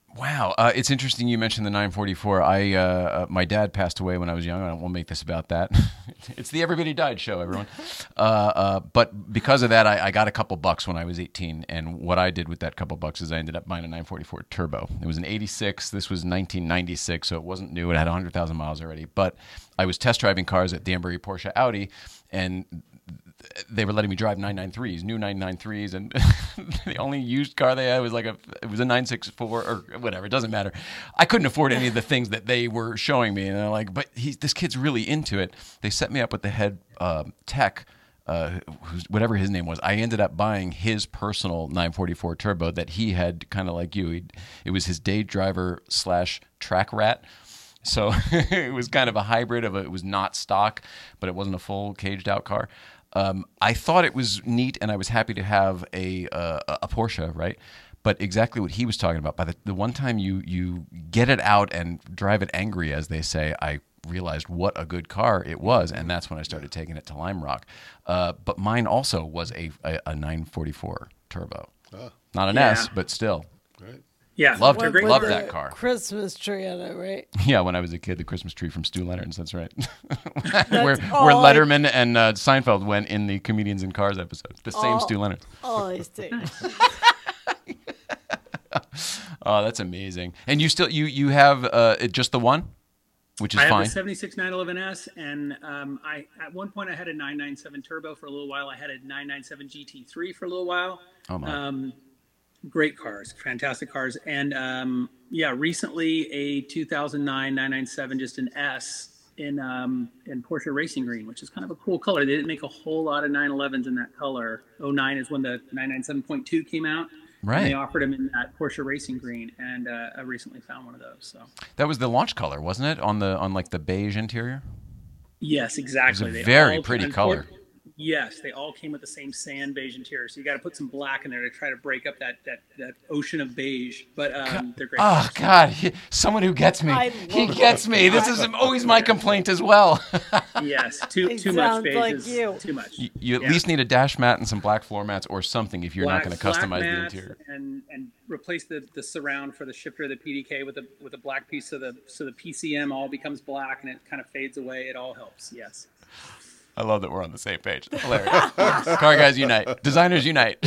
Wow, uh, it's interesting you mentioned the nine forty-four. I uh, uh, my dad passed away when I was young. I won't make this about that. It's the Everybody Died show, everyone. Uh, uh, but because of that, I, I got a couple bucks when I was eighteen, and what I did with that couple bucks is I ended up buying a nine forty-four Turbo. It was an eighty-six. This was nineteen ninety-six, so it wasn't new. It had one hundred thousand miles already. But I was test driving cars at Danbury Porsche Audi, and they were letting me drive nine ninety-threes, new nine ninety-threes, and the only used car they had was like a, it was a nine sixty-four or whatever. It doesn't matter. I couldn't afford any of the things that they were showing me, and they're like, but he's, this kid's really into it. They set me up with the head uh, tech, uh, who's, whatever his name was. I ended up buying his personal nine forty-four Turbo that he had, kind of like you. He'd, it was his day driver slash track rat. So it was kind of a hybrid of a, it was not stock, but it wasn't a full caged out car. Um, I thought it was neat, and I was happy to have a uh, a Porsche, right? But exactly what he was talking about. By the, the one time you you get it out and drive it angry, as they say, I realized what a good car it was, and that's when I started taking it to Lime Rock. Uh, but mine also was a a, a nine forty-four Turbo, Ah, not an Yeah. S, but still. right. Yeah, Loved they're it. great Loved cars. that car. Christmas tree on it, right? Yeah, when I was a kid, the Christmas tree from Stu Leonard's. That's right. where That's where all I- Letterman and uh, Seinfeld went in the Comedians in Cars episode. The same All- Stu Leonard. All I see. Oh, that's amazing. And you still you you have uh, it- just the one, which is I have fine. the seventy-six nine eleven S, and um, I at one point I had a nine ninety-seven Turbo for a little while. I had a nine ninety-seven G T three for a little while. Oh my. Um, great cars, fantastic cars, and um, yeah, recently a two thousand nine nine ninety-seven, just an S in um, in Porsche Racing Green, which is kind of a cool color. They didn't make a whole lot of nine elevens in that color. oh nine is when the nine ninety-seven point two came out. Right. And they offered them in that Porsche Racing Green, and uh, I recently found one of those. So That was the launch color, wasn't it? On the on like the beige interior. yes, exactly. It was a They very all- pretty unfor- color. Yes, they all came with the same sand beige interior, so you got to put some black in there to try to break up that that, that ocean of beige. But um, they're great. Oh cars. God, he- someone who gets me. I He love gets me. This is always my complaint as well. Yes, too It too much sounds beige like is you. too much. you you at Yeah. least need a dash mat and some black floor mats or something if you're Black- not going to black customize the mats interior. and and replace the, the surround for the shifter of the P D K with a with a black piece, so the so the P C M all becomes black and it kind of fades away. It all helps. Yes. I love that we're on the same page. Hilarious. Car guys unite. Designers unite.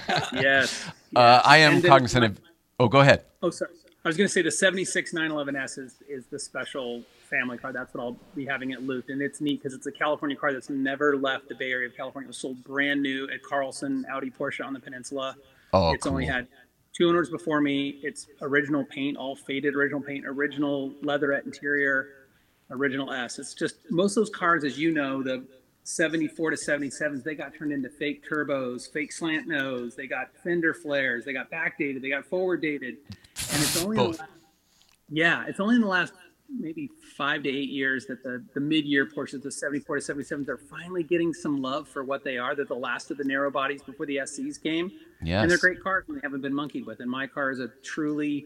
Yes. Uh, I am And then- cognizant of. Oh, go ahead. Oh, sorry. I was going to say the seventy-six nine eleven S is, is the special family car. That's what I'll be having at Looped. And it's neat because it's a California car that's never left the Bay Area of California. It was sold brand new at Carlson Audi Porsche on the peninsula. Oh, It's only cool. had two owners before me. It's original paint, all faded original paint, original leatherette interior, original S. It's just most of those cars, as you know, the seventy-four to seventy-sevens, they got turned into fake turbos, fake slant nose. They got fender flares. They got backdated. They got forward dated. And it's only in the Both. last, yeah, it's only in the last maybe five to eight years that the, the mid-year Porsches, the seventy-four to seventy-sevens, are finally getting some love for what they are. They're the last of the narrow bodies before the S Cs came. Yes. And they're great cars and they haven't been monkeyed with. And my car is a truly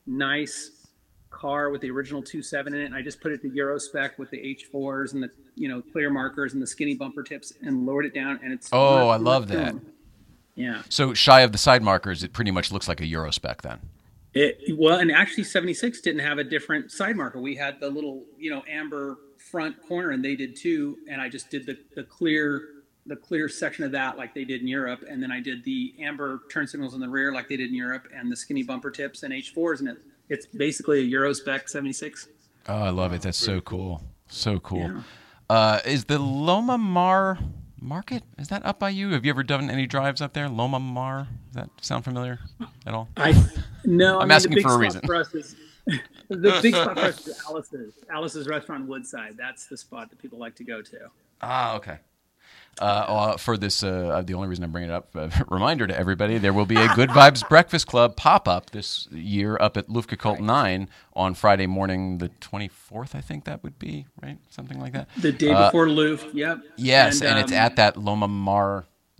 nice car with the original two point seven in it. And I just put it to Euro spec with the H fours and the, you know, clear markers and the skinny bumper tips and lowered it down. And it's Oh, I worth- love worth that. doing. Yeah. So shy of the side markers, it pretty much looks like a Euro spec then. It, well, and actually seventy-six didn't have a different side marker. We had the little, you know, amber front corner and they did too. And I just did the, the clear, the clear section of that like they did in Europe. And then I did the amber turn signals in the rear like they did in Europe and the skinny bumper tips and H fours. And it, it's basically a Euro spec seventy-six. Oh, I love it. That's so cool. So cool. Yeah. Uh, is the Loma Mar Market, is that up by you? Have you ever done any drives up there? Loma Mar? Does that sound familiar at all? I no, I I'm mean, asking the big for a spot reason. For us is, the big spot for us is Alice's. Alice's restaurant in Woodside. That's the spot that people like to go to. Ah, okay. Uh, uh, for this, uh, the only reason I'm bringing it up, uh, reminder to everybody, there will be a Good Vibes Breakfast Club pop-up this year up at Luftgekühlt nine on Friday morning, the twenty-fourth, I think that would be, right? Something like that. The day Uh, before Luft. Yep. Yes, and, it's um, at that Loma Mar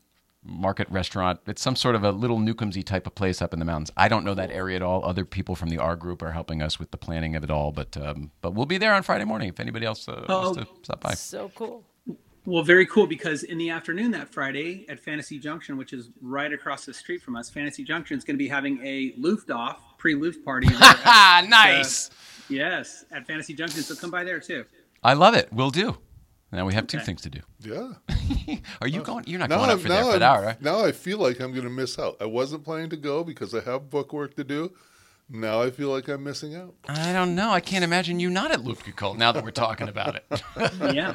Market restaurant. It's some sort of a little Newcombsy type of place up in the mountains. I don't know that area at all. Other people from the R group are helping us with the planning of it all, but um, but we'll be there on Friday morning if anybody else uh, Oh. wants to stop by. So cool. Well, very cool because in the afternoon that Friday at Fantasy Junction, which is right across the street from us, Fantasy Junction is going to be having a Luftoff pre-Loop party. there Ah, at, nice. uh, yes, at Fantasy Junction. So come by there too. I love it. We'll do. Now we have two Okay. things to do. Yeah. Are you going? You're not Now going up I'm, for there now, for an I'm- hour, right? now I feel like I'm going to miss out. I wasn't planning to go because I have book work to do. Now I feel like I'm missing out. I don't know. I can't imagine you not at Loop Cult now that we're talking about it. Yeah.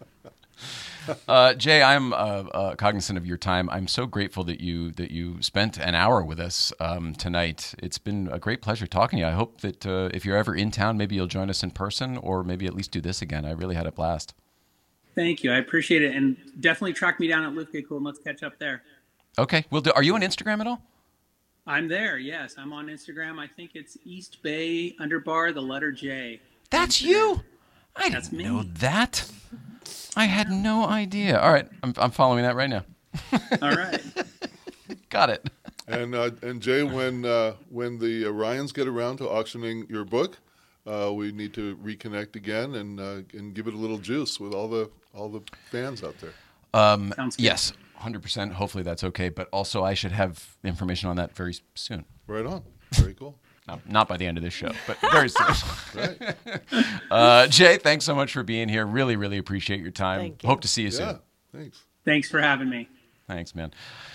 Uh, Jay, I'm uh, uh, cognizant of your time. I'm so grateful that you that you spent an hour with us um, tonight. It's been a great pleasure talking to you. I hope that uh, if you're ever in town, maybe you'll join us in person, or maybe at least do this again. I really had a blast. Thank you. I appreciate it, and definitely track me down at Loop Cool and let's catch up there. Okay, we'll do. Are you on Instagram at all? I'm there. Yes, I'm on Instagram. I think it's East Bay Underbar, the letter J. That's you. I That's didn't me. know that. I had no idea. All right, I'm, I'm following that right now. All right. Got it. And uh, and Jay, when uh, when the Orions get around to auctioning your book, uh, we need to reconnect again and uh, and give it a little juice with all the all the fans out there. Um, Sounds good. yes, one hundred percent. Hopefully that's okay. But also, I should have information on that very soon. Right on. Very cool. Not, not by the end of this show, but very soon. Right. Uh, Jay, thanks so much for being here. Really, really appreciate your time. Thank you. Hope to see you Yeah. soon. Thanks. Thanks for having me. Thanks, man.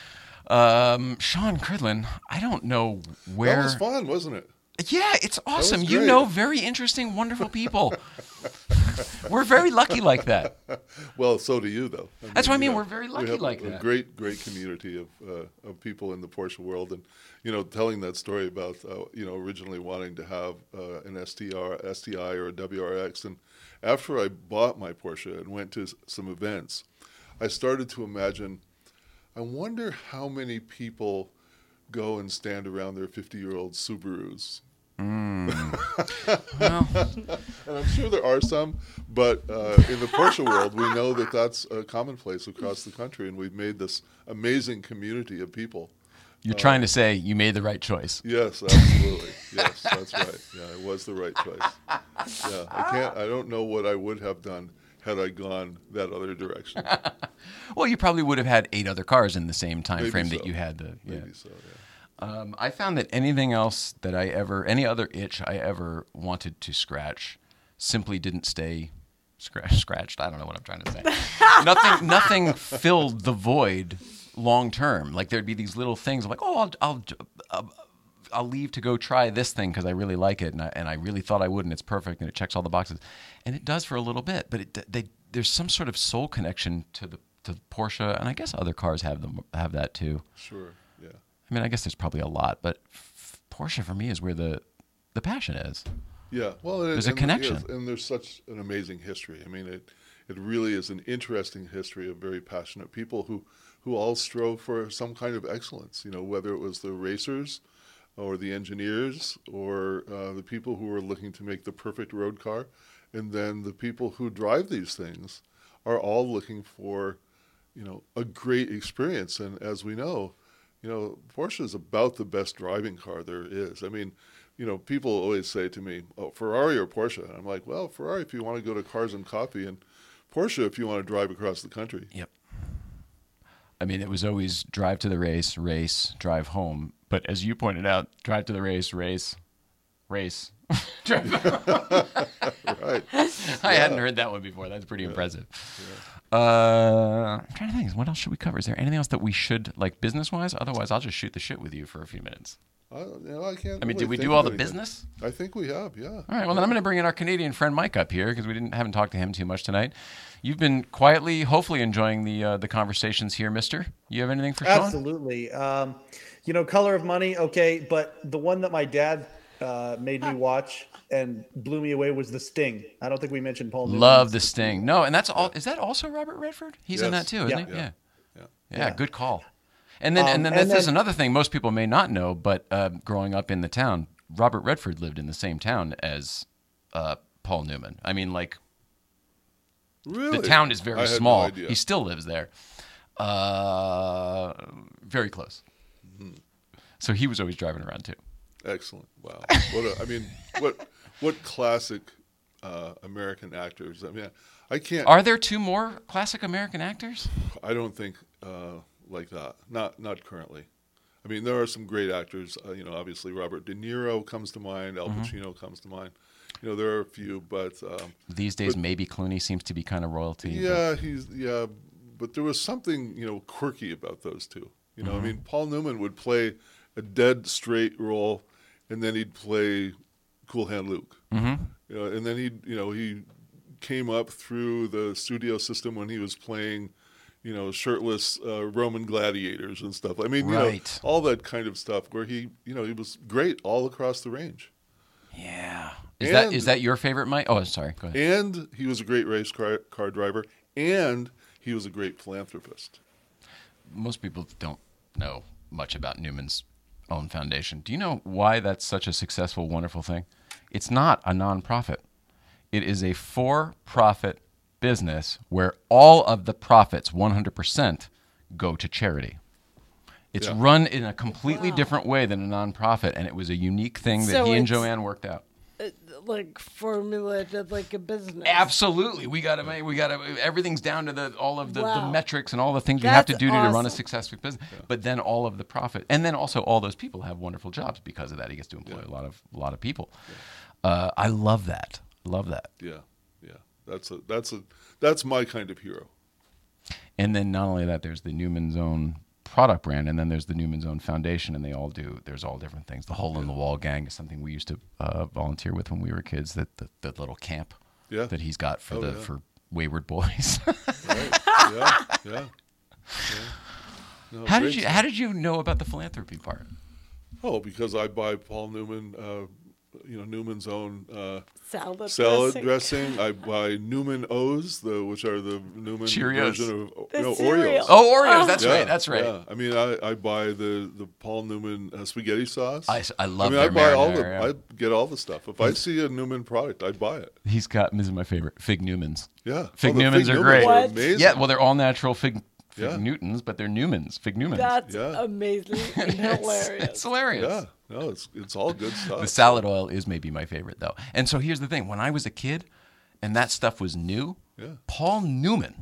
Um, Sean Cridlin, I don't know where. That was fun, wasn't it? Yeah, it's awesome. You great. know very interesting, wonderful people. We're very lucky like that. Well, so do you, though. That's what I you mean, know, we're very we lucky have like a, that. A great, great community of uh, of people in the Porsche world, and you know, telling that story about uh, you know originally wanting to have uh, an S T R, S T I, or a W R X, and after I bought my Porsche and went to s- some events, I started to imagine. I wonder how many people go and stand around their fifty-year-old Subarus. Well, And I'm sure there are some, but uh, in the Porsche world, we know that that's a commonplace across the country, and we've made this amazing community of people. you're trying to say you made the right choice. Yes, absolutely. Yes, that's right. Yeah, it was the right choice. Yeah, I can't. I don't know what I would have done had I gone that other direction. Well, you probably would have had eight other cars in the same time Maybe frame so. that you had. The, yeah. Maybe so. Yeah. Um, I found that anything else that I ever, any other itch I ever wanted to scratch, simply didn't stay scratch, scratched. I don't know what I'm trying to say. nothing, nothing filled the void long term. Like there'd be these little things. I'm like, oh, I'll, I'll, I'll, I'll leave to go try this thing because I really like it, and I, and I really thought I would, and it's perfect, and it checks all the boxes, and it does for a little bit. But it, they, there's some sort of soul connection to the to Porsche, and I guess other cars have them have that too. Sure. Yeah. I mean, I guess there's probably a lot, but f- Porsche for me is where the the passion is. Yeah, well, and, There's a and- connection. yes, and there's such an amazing history. I mean, it it really is an interesting history of very passionate people who who all strove for some kind of excellence. You know, whether it was the racers, or the engineers, or uh, the people who are looking to make the perfect road car, and then the people who drive these things are all looking for, you know, a great experience. And as we know, you know, Porsche is about the best driving car there is. I mean, you know, people always say to me, oh, Ferrari or Porsche? And I'm like, well, Ferrari if you want to go to Cars and Coffee, and Porsche if you want to drive across the country. Yep. I mean, it was always drive to the race, race, drive home. But as you pointed out, drive to the race, race, race. drive Right. I hadn't heard that one before. That's pretty impressive. Uh, I'm trying to think. What else should we cover? Is there anything else that we should, like business-wise? Otherwise, I'll just shoot the shit with you for a few minutes. I, you know, I can't I mean, really did we think do all of the anything. business? I think we have, yeah. All right. Well, then I'm going to bring in our Canadian friend Mike up here because we didn't haven't talked to him too much tonight. You've been quietly, hopefully, enjoying the uh, the conversations here, Mister. You have anything for Sean? Absolutely. Um, you know, Color of Money, okay, but the one that my dad uh, made me watch and blew me away was The Sting. I don't think we mentioned Paul Newman. Love the Sting. No, and that's all. Is that also Robert Redford? He's in Yes. that too, isn't Yeah. he? Yeah. Yeah. Yeah. Yeah. Yeah. Good call. And then, and Um, then and this is then- another thing most people may not know, but uh, growing up in the town, Robert Redford lived in the same town as uh, Paul Newman. I mean, like Really? the town is very I had no small. idea. He still lives there. Uh, very close. Mm-hmm. So he was always driving around too. Excellent. Wow. What a, I mean, what what classic uh, American actors. I mean, I can't. Are there two more classic American actors? I don't think uh, like that. Not not currently. I mean, there are some great actors. Uh, you know, obviously Robert De Niro comes to mind. Al Mm-hmm. Pacino comes to mind. You know, there are a few, but um, These days, maybe Clooney seems to be kind of royalty. but- yeah, he's yeah. But there was something, you know, quirky about those two. You know, I mean, Paul Newman would play a dead straight role, and then he'd play Cool Hand Luke. Mm-hmm. You know, and then he, you know, he came up through the studio system when he was playing, you know, shirtless uh, Roman gladiators and stuff. I mean, you Right. know, all that kind of stuff where he, you know, he was great all across the range. Yeah. Is that And- is that your favorite, Mike? Oh, sorry. Go ahead. And he was a great race car, car driver, and he was a great philanthropist. Most people don't know much about Newman's own foundation. Do you know why that's such a successful, wonderful thing? It's not a nonprofit. It is a for-profit business where all of the profits, one hundred percent, go to charity. It's Yeah. run in a completely different way than a nonprofit, and it was a unique thing that So he and it's- Joanne worked out. Like formulated like a business. Absolutely, we got to make we got to everything's down to the all of the, the Wow. metrics and all the things you have to That's do to run a awesome. successful business. But then all of the profit, and then also all those people have wonderful jobs because of that. He gets to employ a lot of a lot of people. Uh, I love that. Love that. Yeah, yeah. That's a that's a that's my kind of hero. And then not only that, there's the Newman's Own product brand, and then there's the Newman's Own Foundation, and they all do. There's all different things. The Hole in the Wall Gang is something we used to uh, volunteer with when we were kids. That the, the little camp Yeah. that he's got for Oh, the yeah. for wayward boys. Right? yeah, yeah. yeah. No, How great did you stuff. How did you know about the philanthropy part? Oh, because I buy Paul Newman, uh, you know, Newman's Own uh, Salad, salad dressing. dressing. I buy Newman O's, the which are the Newman Cheerios. version of The no, cereal. Oreos. Oh, Oreos. That's Yeah, right. That's right. Yeah. I mean, I, I buy the, the Paul Newman uh, spaghetti sauce. I, I love I mean, I their buy all the. marinara, yeah. I get all the stuff. If I see a Newman product, I buy it. He's got. This is my favorite. Fig Newmans. Yeah, Fig Oh, the Newmans are great. What? amazing. Yeah. Well, they're all natural fig, fig Yeah. Newtons, but they're Newmans. Fig Newmans. That's Yeah. amazing and hilarious. It's hilarious. Yeah, no, it's it's all good stuff. The salad oil is maybe my favorite though. And so here's the thing: when I was a kid, and that stuff was new, Yeah. Paul Newman,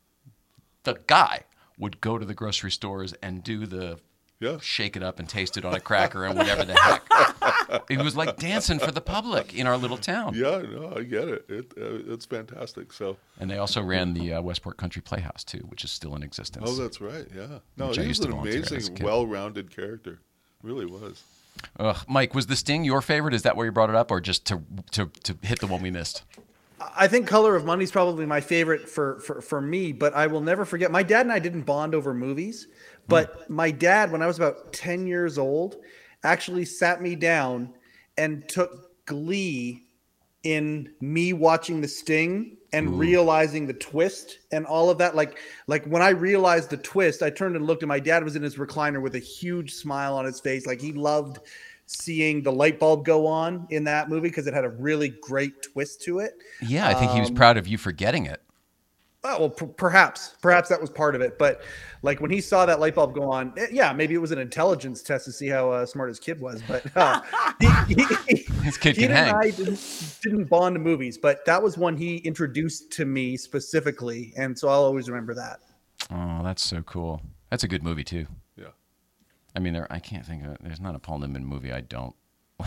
the guy, would go to the grocery stores and do the Yeah. shake it up and taste it on a cracker and whatever the heck. It was like dancing for the public in our little town. Yeah, no, I get it. It uh, it's fantastic. So, And they also ran the uh, Westport Country Playhouse too, which is still in existence. oh, that's right. Yeah, no, Which I he used was to an volunteer as a amazing, kid. well-rounded character. Really was. Ugh. Mike, was The Sting your favorite? Is that why you brought it up, or just to to to hit the one we missed? I think Color of Money is probably my favorite for, for, for me, but I will never forget. My dad and I didn't bond over movies, but my dad, when I was about ten years old, actually sat me down and took glee in me watching The Sting and realizing the twist and all of that. Like, like when I realized the twist, I turned and looked, and my dad was in his recliner with a huge smile on his face. Like he loved seeing the light bulb go on in that movie because it had a really great twist to it. Yeah, I think he was Um, proud of you for getting it. Oh, well, p- perhaps, perhaps that was part of it. But like when he saw that light bulb go on, eh, yeah, maybe it was an intelligence test to see how uh, smart his kid was. But uh, he, he, His kid he can and hang. I didn't, didn't bond to movies, but that was one he introduced to me specifically, and so I'll always remember that. Oh, that's so cool. That's a good movie too. Yeah. I mean, there. I can't think of it. There's not a Paul Newman movie I don't.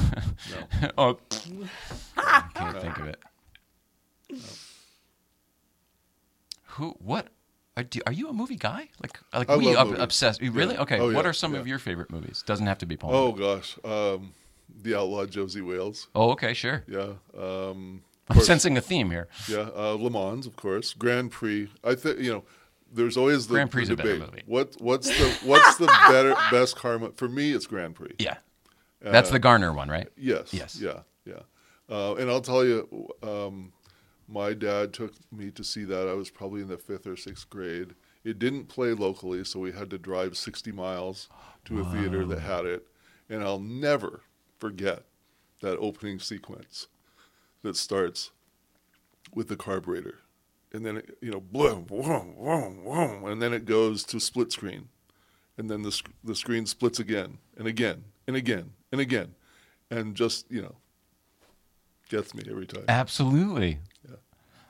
oh, I can't think of it. Who? What? Are, do, are you a movie guy? Like, like I we love ob- movies. obsessed? You Really? Yeah. Okay. Oh, what yeah, are some yeah. of your favorite movies? Doesn't have to be Paul. Oh Newman. gosh, um, the outlaw Josie Wales. Oh, okay, sure. Yeah. Um, of I'm course- sensing a theme here. Yeah, uh, Le Mans, of course. Grand Prix. I think you know. There's always the, Grand Prix is the a better debate. movie. What what's the what's the better best car? mo- For me, it's Grand Prix. Yeah, that's Uh, the Garner one, right? Yes. Yes. Yeah. Yeah. Uh, and I'll tell you, um, my dad took me to see that. I was probably in the fifth or sixth grade. It didn't play locally, so we had to drive sixty miles to a theater that had it. And I'll never forget that opening sequence that starts with the carburetor. And then, it, you know, boom, boom, boom, boom, and then it goes to split screen. And then the, sc- the screen splits again and again and again and again. And just, you know, gets me every time. Absolutely.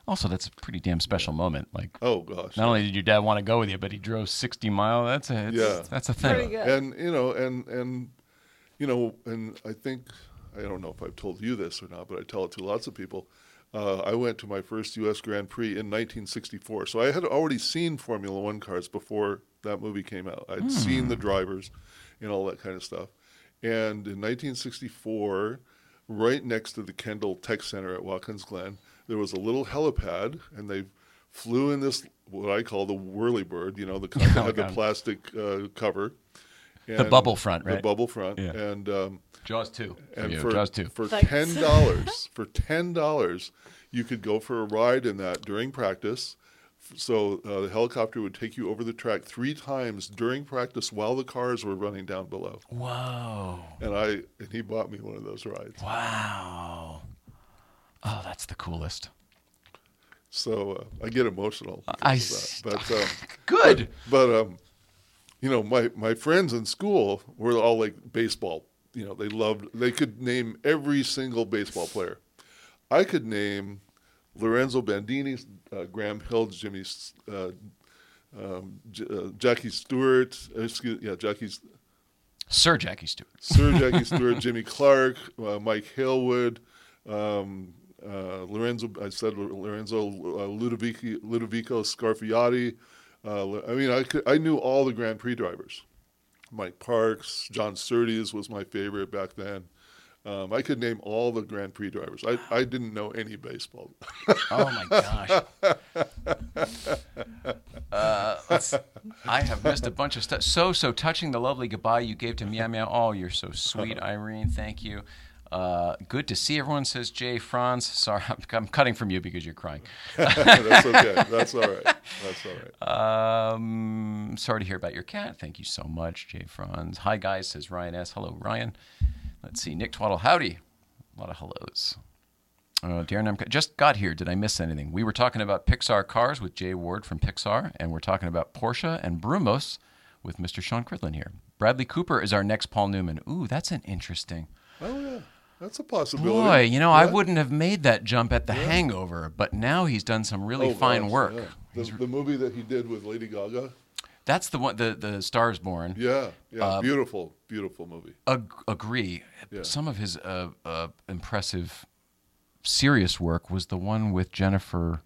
Also, that's a pretty damn special moment. Like, Oh gosh. not only did your dad want to go with you, but he drove sixty miles. That's a it's, Yeah. that's a Pretty thing. good. And you know, and and you know, and I think I don't know if I've told you this or not, but I tell it to lots of people. Uh, I went to my first U S Grand Prix in nineteen sixty-four, so I had already seen Formula One cars before that movie came out. I'd Hmm. seen the drivers and all that kind of stuff. And in nineteen sixty-four, right next to the Kendall Tech Center at Watkins Glen, there was a little helipad, and they flew in this what I call the whirlybird. You know, the kind that Oh, had the God. plastic uh, cover. The And- bubble front, The right? bubble front, Yeah. and um, Jaws two. For and you. for Jaws two. for Thanks. ten dollars, for ten dollars, you could go for a ride in that during practice. F- So uh, the helicopter would take you over the track three times during practice while the cars were running down below. Whoa. And I and he bought me one of those rides. Wow. Oh, that's the coolest. So uh, I get emotional. because I of s- that. But um, Good. but um, you know, my my friends in school were all like baseball. You know, they loved. They could name every single baseball player. I could name Lorenzo Bandini, uh, Graham Hill, Jimmy, uh, um, J- uh, Jackie Stewart. uh, Excuse, yeah, Jackie's Sir Jackie Stewart. Sir Jackie Stewart, Jimmy Clark, uh, Mike Halewood, um, uh, Lorenzo. I said Lorenzo uh, Ludovico, Ludovico Scarfiotti. Uh, I mean, I could, I knew all the Grand Prix drivers. Mike Parks, John Surtees was my favorite back then. Um, I could name all the Grand Prix drivers. I, I didn't know any baseball. Oh my gosh. Uh, let's- I have missed a bunch of stuff. So, so touching the lovely goodbye you gave to Meow Meow. Oh, you're so sweet, Irene. Thank you. Uh, good to see everyone, says Jay Franz. Sorry, I'm, I'm cutting from you because you're crying. That's okay. That's all right. That's all right. Um, sorry to hear about your cat. Thank you so much, Jay Franz. Hi, guys, says Ryan S. Hello, Ryan. Let's see. Nick Twaddle, howdy. A lot of hellos. Uh, Darren, I'm just got here. Did I miss anything? We were talking about Pixar cars with Jay Ward from Pixar, and we're talking about Porsche and Brumos with Mister Sean Cridlin here. Bradley Cooper is our next Paul Newman. Ooh, that's an interesting. Oh yeah, that's a possibility. Boy, you know, I Yeah. wouldn't have made that jump at The Hangover, but now he's done some really Oh, fine gosh, work. yeah. The, the movie that he did with Lady Gaga. That's the one, the the Stars Born. Yeah, yeah, Uh, beautiful, beautiful movie. Ag- agree. Yeah. Some of his uh, uh, impressive, serious work was the one with Jennifer.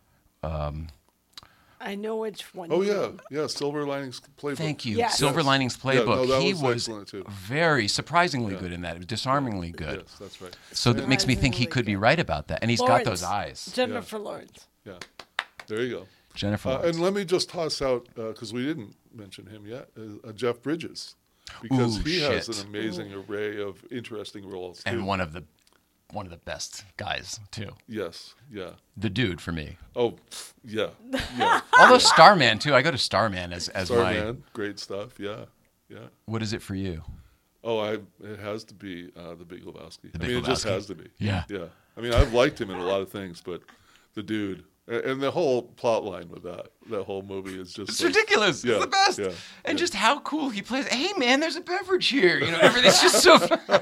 I know which one. Oh you yeah, mean. yeah, Silver Linings Playbook. Thank you. Yes. Silver Yes. Linings Yeah, Playbook. no, that he was was excellent, too. very surprisingly Yeah. good in that. Disarmingly good. Yes, that's right. So that makes me think he Surprisingly could be good. right about that. And he's got Lawrence. those eyes. Jennifer Lawrence. Yeah, there you go. Jennifer. Uh, Lawrence. and let me just toss out because we didn't mention him yet, uh, uh, Jeff Bridges, because Ooh, he has shit. an amazing array of interesting roles. And too. one of the one of the best guys too. Yes, yeah. The dude for me. Oh, yeah, yeah. Although Starman too. I go to Starman as as my. Starman, great stuff. Yeah, yeah. What is it for you? Oh, I it has to be uh, the Big Lebowski. The I Big mean, it just Lebowski. has to be. Yeah. yeah. I mean, I've liked him in a lot of things, but the dude a- and the whole plot line with that that whole movie is just It's like- ridiculous. Yeah, it's the best. yeah, and yeah. just how cool he plays. Hey, man, there's a beverage here. You know, everything's just so.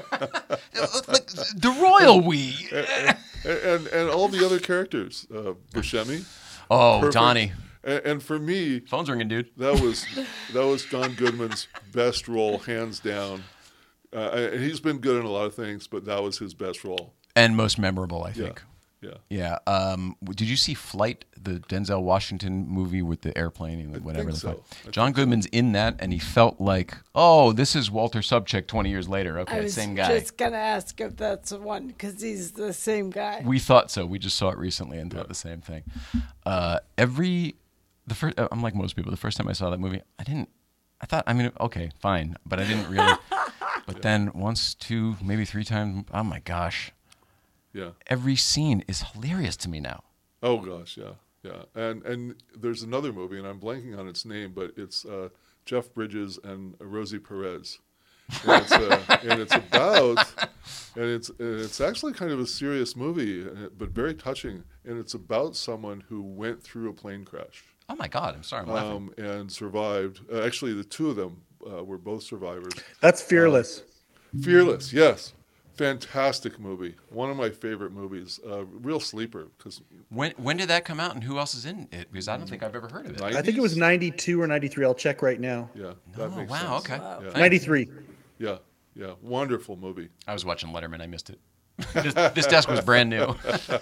like the royal we. and, and and all the other characters, uh, Buscemi. Oh, perfect. Donnie. And, and for me, Phone's ringing, dude. that was that was John Goodman's best role, hands down. Uh, and he's been good in a lot of things, but that was his best role. And most memorable, I Yeah, think. yeah. Yeah. Um, w- did you see Flight, the Denzel Washington movie with the airplane and whatever? think the so. fuck? I John Goodman's in that, and he felt like, oh, this is Walter Sobchak twenty years later. I Okay, was same guy. just gonna ask if that's the one because he's the same guy. We thought so. We just saw it recently and thought the same thing. Uh, every the first, I'm like most people. The first time I saw that movie, I didn't. I thought, I mean, okay, fine, but I didn't really. But then once, two, maybe three times. Oh my gosh, Yeah. every scene is hilarious to me now. Oh gosh, yeah, yeah. And and there's another movie, and I'm blanking on its name, but it's uh, Jeff Bridges and Rosie Perez, and it's, uh, and it's about, and it's and it's actually kind of a serious movie, and it- but very touching, and it's about someone who went through a plane crash Oh my God, I'm sorry, I'm laughing. um, and survived. Uh, actually, the two of them uh, were both survivors. That's fearless. Fearless, yes. Fantastic movie. One of my favorite movies. Uh, real sleeper. Because When when did that come out, and who else is in it? Because I don't think I've ever heard of it. I think it was ninety-two or ninety-three. I'll check right now. Yeah, that Oh makes wow, sense. okay. Yeah. ninety-three. Yeah, yeah. Wonderful movie. I was watching Letterman. I missed it. this, this desk was brand new.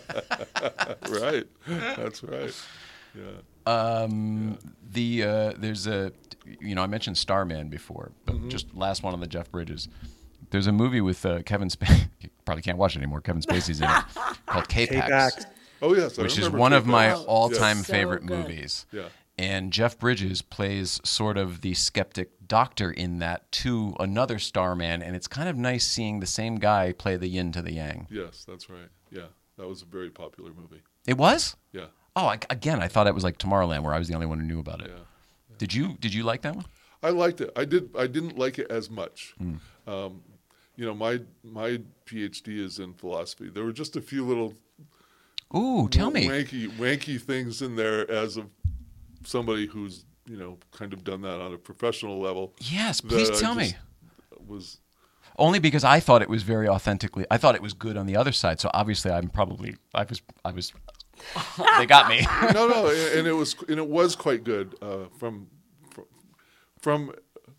Right. That's right. Yeah. Um, the uh, there's a, you know, I mentioned Starman before, but Mm-hmm. just last one on the Jeff Bridges. There's a movie with uh, Kevin Spacey. You probably can't watch it anymore. Kevin Spacey's in it called K-Pax, K-Pax. Oh, yes. I which is remember one of my K-Pax. all-time Yes. So favorite good. movies. Yeah. And Jeff Bridges plays sort of the skeptic doctor in that to another Starman, and it's kind of nice seeing the same guy play the yin to the yang. Yes, that's right. Yeah. That was a very popular movie. It was? Yeah. Oh, I, again, I thought it was like Tomorrowland, where I was the only one who knew about it. Yeah. Did you Did you like that one? I liked it. I did. I didn't like it as much. Hmm. Um, you know, my my PhD is in philosophy. There were just a few little Ooh, tell me. wanky wanky things in there as of somebody who's you know kind of done that on a professional level. Yes, that please I tell me. just Was Only because I thought it was very authentically. I thought it was good on the other side. So obviously, I'm probably. I was. I was. They got me. no, no, and and it was and it was quite good uh, from from from.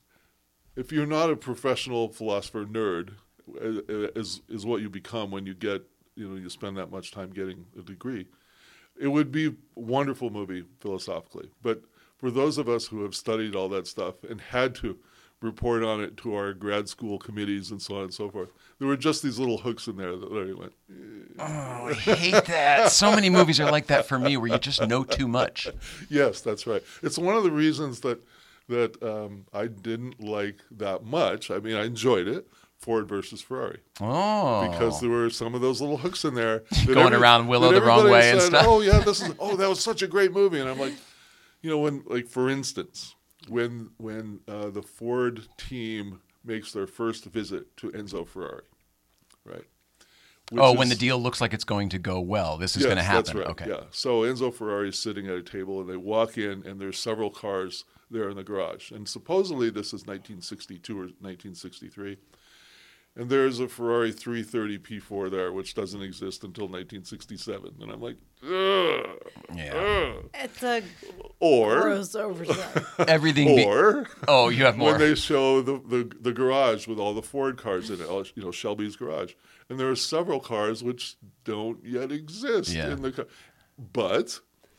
If you're not a professional philosopher nerd, uh, is is what you become when you get you know you spend that much time getting a degree. It would be a wonderful movie philosophically, but for those of us who have studied all that stuff and had to report on it to our grad school committees and so on and so forth, there were just these little hooks in there that literally went. Oh, I hate that. So many movies are like that for me, where you just know too much. Yes, that's right. It's one of the reasons that that um, I didn't like that much. I mean, I enjoyed it. Ford versus Ferrari. Oh, Because there were some of those little hooks in there. that Going every- around Willow that the wrong everybody way and said, stuff. Oh yeah, this is. Oh, that was such a great movie. And I'm like, you know, when like for instance, when when uh, the Ford team makes their first visit to Enzo Ferrari, right? Which oh, when is- the deal looks like it's going to go well, this is Yes, going to happen. That's right. Okay. Yeah. So Enzo Ferrari is sitting at a table, and they walk in, and there's several cars there in the garage. And supposedly this is nineteen sixty-two or nineteen sixty-three. And there's a Ferrari three thirty P four there, which doesn't exist until nineteen sixty-seven. And I'm like, ugh. Yeah. ugh. It's a Or, gross oversight. Everything. Be- or oh, you have more. when they show the, the, the garage with all the Ford cars in it, all- you know, Shelby's garage. And there are several cars which don't yet exist Yeah. in the car. But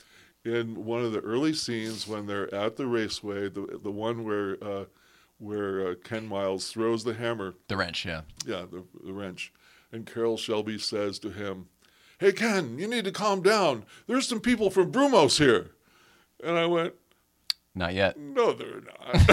in one of the early scenes when they're at the raceway, the the one where uh, where uh, Ken Miles throws the hammer, the wrench. Yeah. yeah, the, the wrench, and Carol Shelby says to him, "Hey Ken, you need to calm down. There's some people from Brumos here." And I went, Not yet. no, they're not.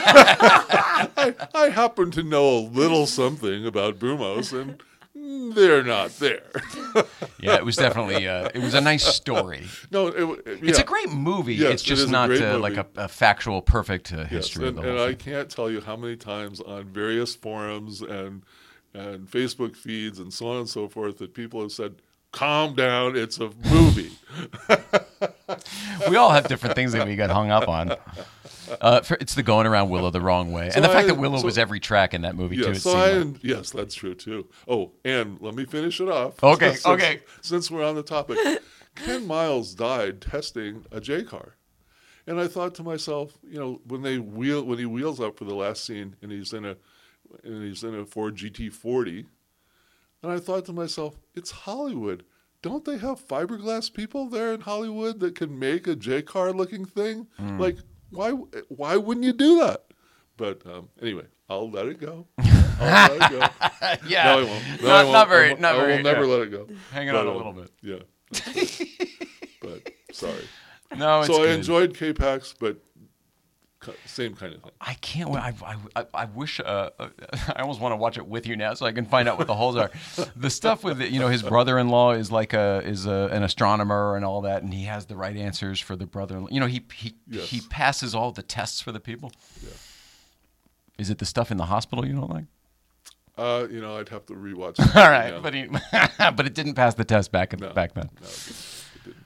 I, I happen to know a little something about Brumos, and they're not there. Yeah, it was definitely. Uh, it was a nice story. No, it, it, It's yeah. a great movie. Yes, it's it just is a not great uh, like movie. a, a factual, perfect uh, Yes, history and, of the and whole I thing. can't tell you how many times on various forums and and Facebook feeds and so on and so forth that people have said, "Calm down, it's a movie." We all have different things that we get hung up on. Uh, for, it's the going around Willow the wrong way, and the So fact I- that Willow so- was every track in that movie too. Yes, It so seemed I, like. yes, that's true too. Oh, and let me finish it off. Okay, Since- okay. Since we're on the topic, Ken Miles died testing a J car, and I thought to myself, you know, when they wheel when he wheels up for the last scene, and he's in a and he's in a Ford G T forty, and I thought to myself, it's Hollywood. Don't they have fiberglass people there in Hollywood that can make a J car looking thing? Hmm. Like, why why wouldn't you do that? But um, anyway, I'll let it go. I'll let it go. Yeah, No, I won't. No, not, I won't. not very, I, not I very. will never yeah. let it go. Hanging But, on a uh, little bit. Yeah. that's right. But sorry. No, it's so I good. enjoyed K-Pax, but ki- same kind of thing. I can't. wait. I, I, I, I wish. Uh, uh, I almost want to watch it with you now, so I can find out what the holes are. The stuff with it, you know, his brother-in-law is like a is a, an astronomer and all that, and he has the right answers for the brother-in-law. You know, he he Yes. he passes all the tests for the people. Yeah. Is it the stuff in the hospital you don't like? Uh, you know, I'd have to rewatch. All right, yeah. but he, but it didn't pass the test back in, No. back then. No, it didn't. It didn't.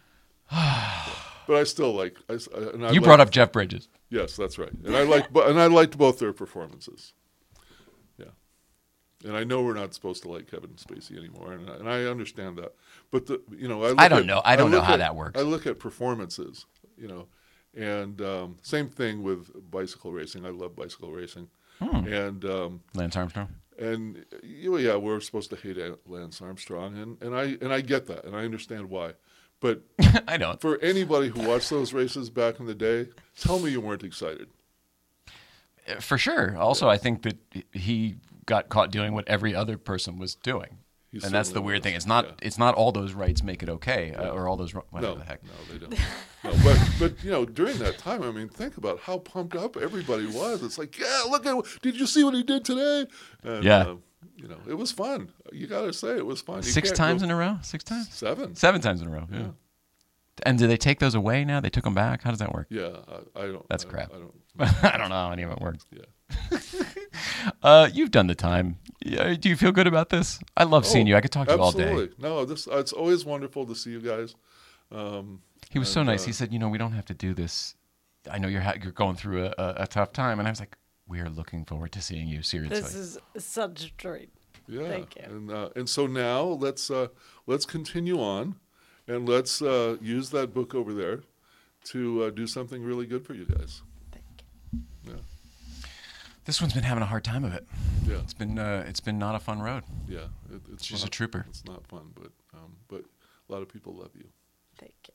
But I still like. I, s- I- and I You like- brought up Jeff Bridges. Yes, that's right. And I liked, bo- and I liked both their performances. Yeah. And I know we're not supposed to like Kevin Spacey anymore, and, and I understand that. But the you know, I, look I don't at, know. I don't know look how at- that works. I look at performances, you know, and um, same thing with bicycle racing. I love bicycle racing, Hmm. and um, Lance Armstrong. and you know, yeah, we're supposed to hate Lance Armstrong, and, and I and I get that, and I understand why. But I don't. for anybody who watched those races back in the day, tell me you weren't excited. For sure. Also, I think that he got caught doing what every other person was doing. He And that's the certainly weird was. thing. It's not Yeah. it's not all those rights make it okay, uh, or all those ri- whatever No, the heck. no, they don't. No, but but you know, during that time, I mean, think about how pumped up everybody was. It's like, yeah, look at, did you see what he did today? And, Yeah. uh, you know, it was fun. You got to say it was fun. You Six can't times go- in a row? Six times? Seven. Seven times in a row. Yeah. And do they take those away now? They took them back? How does that work? Yeah, I, I don't. That's I, crap. I don't. I don't know how any of it works. Yeah. Uh, you've done the time. Yeah, do you feel good about this? I love seeing you. I could talk to you all day. Absolutely. No, this it's always wonderful to see you guys. Um, He was so and, nice. uh, He said, "You know, we don't have to do this. I know you're ha- you're going through a, a, a tough time." And I was like, "We are looking forward to seeing you. Seriously." This is such a treat. Yeah, Thank you. and uh, and so now let's uh, let's continue on, and let's uh, use that book over there to uh, do something really good for you guys. Thank you. Yeah, This one's been having a hard time of it. yeah, It's been uh, it's been not a fun road. yeah. It, it's She's a not- trooper. It's not fun, but um, but a lot of people love you. Thank you.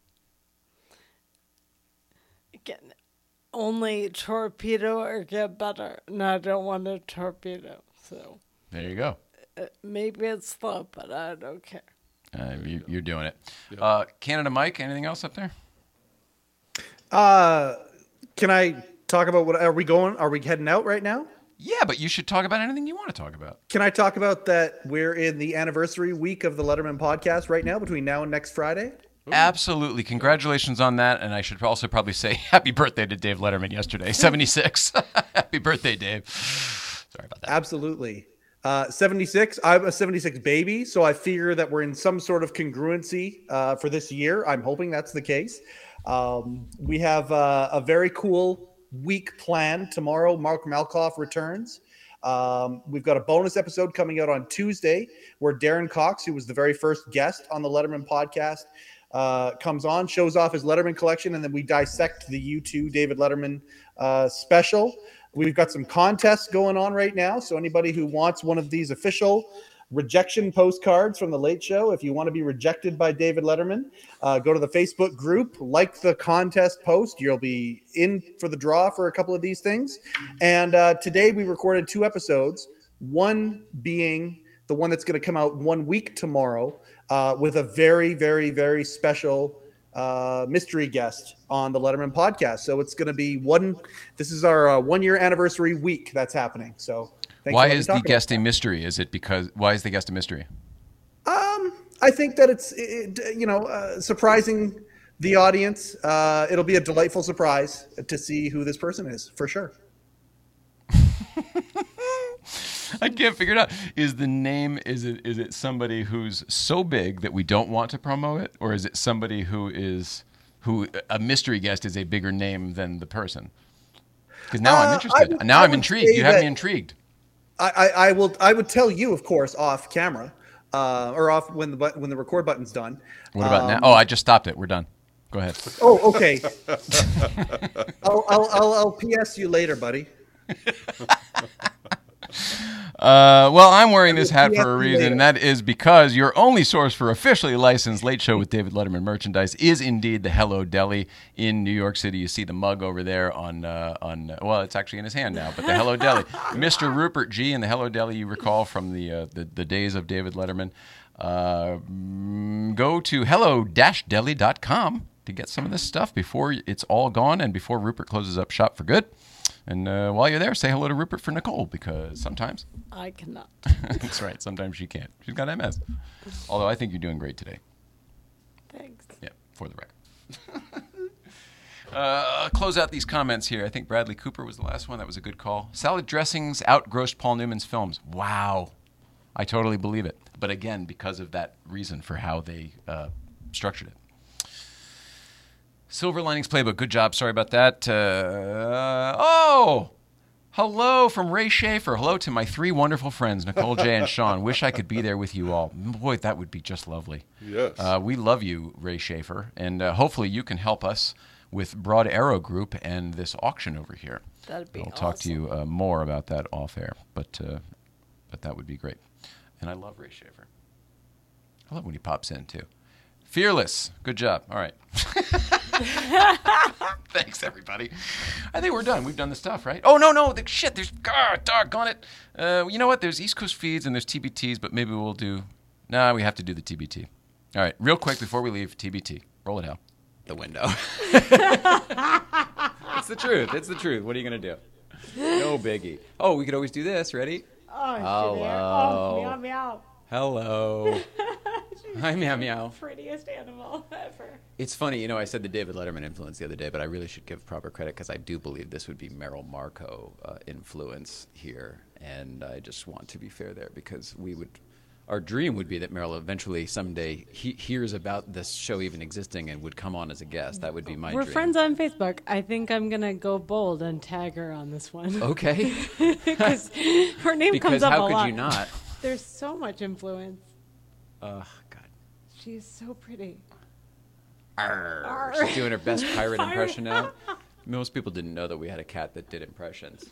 Again, only torpedo or get better. And I don't want a torpedo. So There you go. uh, maybe it's slow, but I don't care. Uh, you, you're doing it. Yeah. Uh, Canada Mike, anything else up there? Uh, can I talk about what are we going? Are we heading out right now? Yeah, but you should talk about anything you want to talk about. Can I talk about that? We're in the anniversary week of the Letterman podcast right now, between now and next Friday. Absolutely. Congratulations on that. And I should also probably say happy birthday to Dave Letterman yesterday, seventy-six. Happy birthday, Dave. Sorry about that. Absolutely. Uh, seventy-six. I'm a seventy-six baby, so I figure that we're in some sort of congruency uh, for this year. I'm hoping that's the case. Um, we have uh, a very cool week planned. Tomorrow, Mark Malkoff returns. Um, we've got a bonus episode coming out on Tuesday where Darren Cox, who was the very first guest on the Letterman podcast, uh, comes on, shows off his Letterman collection, and then we dissect the U two David Letterman uh, special. We've got some contests going on right now. So anybody who wants one of these official rejection postcards from the Late Show, if you want to be rejected by David Letterman, uh, go to the Facebook group, like the contest post. You'll be in for the draw for a couple of these things. And uh, today we recorded two episodes, one being the one that's going to come out one week tomorrow uh, with a very, very, very special uh, mystery guest on the Letterman podcast. So it's going to be one, this is our uh, one year anniversary week that's happening. So thanks Why for letting me is the talk about guest a mystery? Is it because, why is the guest a mystery? Um, I think that it's, it, you know, uh, surprising the audience. Uh, it'll be a delightful surprise to see who this person is, for sure. I can't figure it out. Is the name, is it is it somebody who's so big that we don't want to promote it? Or is it somebody who is, who a mystery guest is a bigger name than the person? Because now Uh, I'm I interested. would- now I I'm would intrigued. say You have me that- intrigued. I, I, I will, I would tell you, of course, off camera, uh, or off when the but- when the record button's done. What about now? Um, Oh, I just stopped it. We're done. Go ahead. Oh, okay. I'll, I'll, I'll, I'll P S you later, buddy. Uh, well, I'm wearing this hat P S for a you reason, later. and that is because your only source for officially licensed Late Show with David Letterman merchandise is indeed the Hello Deli in New York City. You see the mug over there on, uh, on well, it's actually in his hand now, but the Hello Deli. Mister Rupert G. and the Hello Deli you recall from the, uh, the, the days of David Letterman. Uh, mm, go to hello dash deli dot com to get some of this stuff before it's all gone and before Rupert closes up shop for good. And uh, while you're there, say hello to Rupert for Nicole, because sometimes, I cannot. that's right, sometimes she can't. She's got M S. Although I think you're doing great today. Thanks. Yeah, for the record. uh, close out these comments here. I think Bradley Cooper was the last one. That was a good call. Salad dressings outgrossed Paul Newman's films. Wow. I totally believe it. But again, because of that reason for how they uh, structured it. Silver Linings Playbook. Good job. Sorry about that. Uh, oh, Hello from Ray Schaefer. Hello to my three wonderful friends, Nicole, Jay, and Sean. Wish I could be there with you all. Boy, that would be just lovely. Yes. Uh, we love you, Ray Schaefer, and uh, hopefully you can help us with Broad Arrow Group and this auction over here. That'd be I'll awesome. talk to you uh, more about that off air, but uh, but that would be great. And I love Ray Schaefer. I love when he pops in too. Fearless, good job. All right. Thanks, everybody. I think we're done. We've done the stuff, right? Oh no, no, the shit. There's ah, doggone it. Uh, you know what? There's East Coast feeds and there's T B Ts, but maybe we'll do. Nah, we have to do the T B T. All right, real quick before we leave, T B T. Roll it out. The window. It's the truth. It's the truth. What are you going to do? No biggie. Oh, we could always do this. Ready? Oh, Hello. Oh, meow, meow. Hello. Hi, meow, meow. Prettiest animal ever. It's funny, you know, I said the David Letterman influence the other day, but I really should give proper credit because I do believe this would be Merrill Markoe uh, influence here. And I just want to be fair there because we would, our dream would be that Merrill eventually someday he hears about this show even existing and would come on as a guest. That would be my We're dream. friends on Facebook. I think I'm going to go bold and tag her on this one. Okay. Because her name Because comes up a how could lot. you not? There's so much influence. Oh, God. She's so pretty. Arr. Arr. She's doing her best pirate Pirate. impression now. Most people didn't know that we had a cat that did impressions.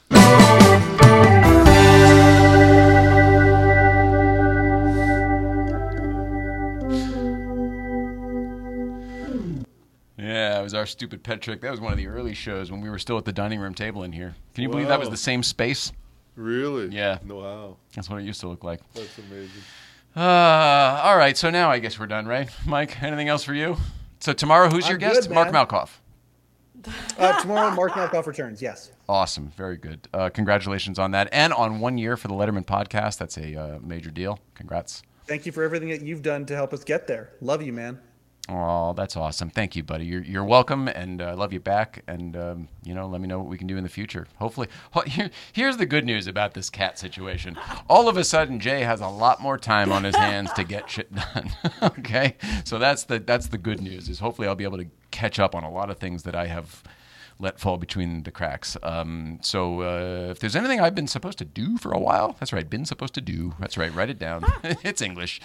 Yeah, it was our stupid pet trick. That was one of the early shows when we were still at the dining room table in here. Can you believe that was Wow. the same space? Really? Yeah. Wow. That's what it used to look like. That's amazing. Uh, all right, so now I guess we're done, right? Mike, anything else for you? So tomorrow, who's your I'm guest? good, Mark man. Malkoff. Uh, tomorrow, Mark Malkoff returns. Yes. Awesome. Very good. Uh, congratulations on that. And on one year for the Letterman podcast. That's a uh, major deal. Congrats. Thank you for everything that you've done to help us get there. Love you, man. Oh, that's awesome. Thank you, buddy. You're, you're welcome, and I uh, love you back. And, um, you know, let me know what we can do in the future. Hopefully. Ho- Here, here's the good news about this cat situation. All of a sudden, Jay has a lot more time on his hands to get shit done. Okay? So that's the that's the good news, is hopefully I'll be able to catch up on a lot of things that I have let fall between the cracks. Um, so uh, if there's anything I've been supposed to do for a while, that's right, been supposed to do. That's right, write it down. It's English.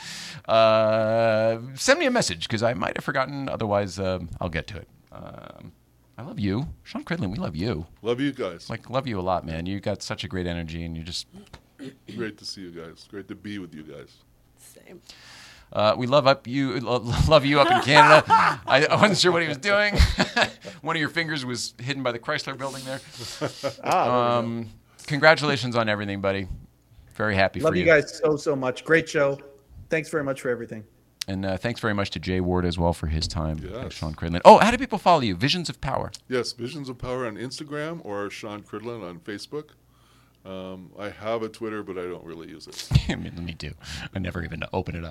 Uh, send me a message because I might have forgotten. Otherwise, um, I'll get to it. Um, I love you, Sean Cridlin. We love you. Love you guys. Like, love you a lot, man. You got such a great energy, and you just. Great to see you guys. Great to be with you guys. Same. Uh, we love up you, lo- love you up in Canada. I, I wasn't sure what he was doing. One of your fingers was hidden by the Chrysler Building there. Ah, Um, congratulations on everything, buddy. Very happy love for you guys so, so much. Great show. Thanks very much for everything. And uh, thanks very much to Jay Ward as well for his time. Yes. Thanks, Sean Cridlin. Oh, how do people follow you? Visions of Power. Yes, Visions of Power on Instagram or Sean Cridlin on Facebook. Um, I have a Twitter, but I don't really use it. I mean, me too. I never even open it up.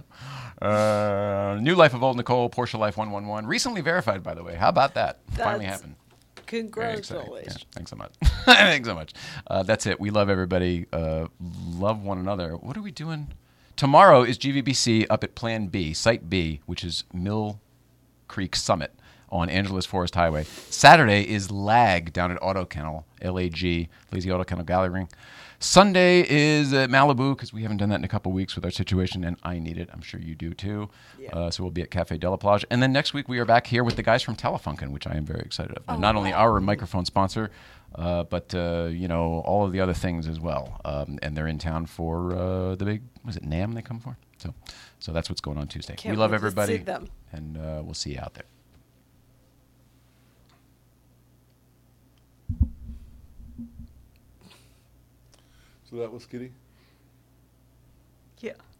Uh, New Life of Old Nicole, Porsche Life one one one. Recently verified, by the way. How about that? Finally That's- happened. Very exciting. Congratulations. Yeah, thanks so much. Thanks so much. Uh, that's it. We love everybody. Uh, love one another. What are we doing? Tomorrow is G V B C up at Plan B, Site B, which is Mill Creek Summit on Angeles Forest Highway. Saturday is Lag down at Auto Kennel, L A G, Lazy Auto Kennel Gathering. Sunday is uh, Malibu, because we haven't done that in a couple weeks with our situation, and I need it. I'm sure you do too. Yeah. Uh, so we'll be at Cafe de la Plage. And then next week we are back here with the guys from Telefunken, which I am very excited about. Oh, Not only wow. our microphone sponsor, uh, but uh, you know, all of the other things as well. Um, and they're in town for uh, the big, was it NAMM they come for? So, so that's what's going on Tuesday. Can't we love wait to everybody, see them. and uh, we'll see you out there. So that was Kitty? Yeah.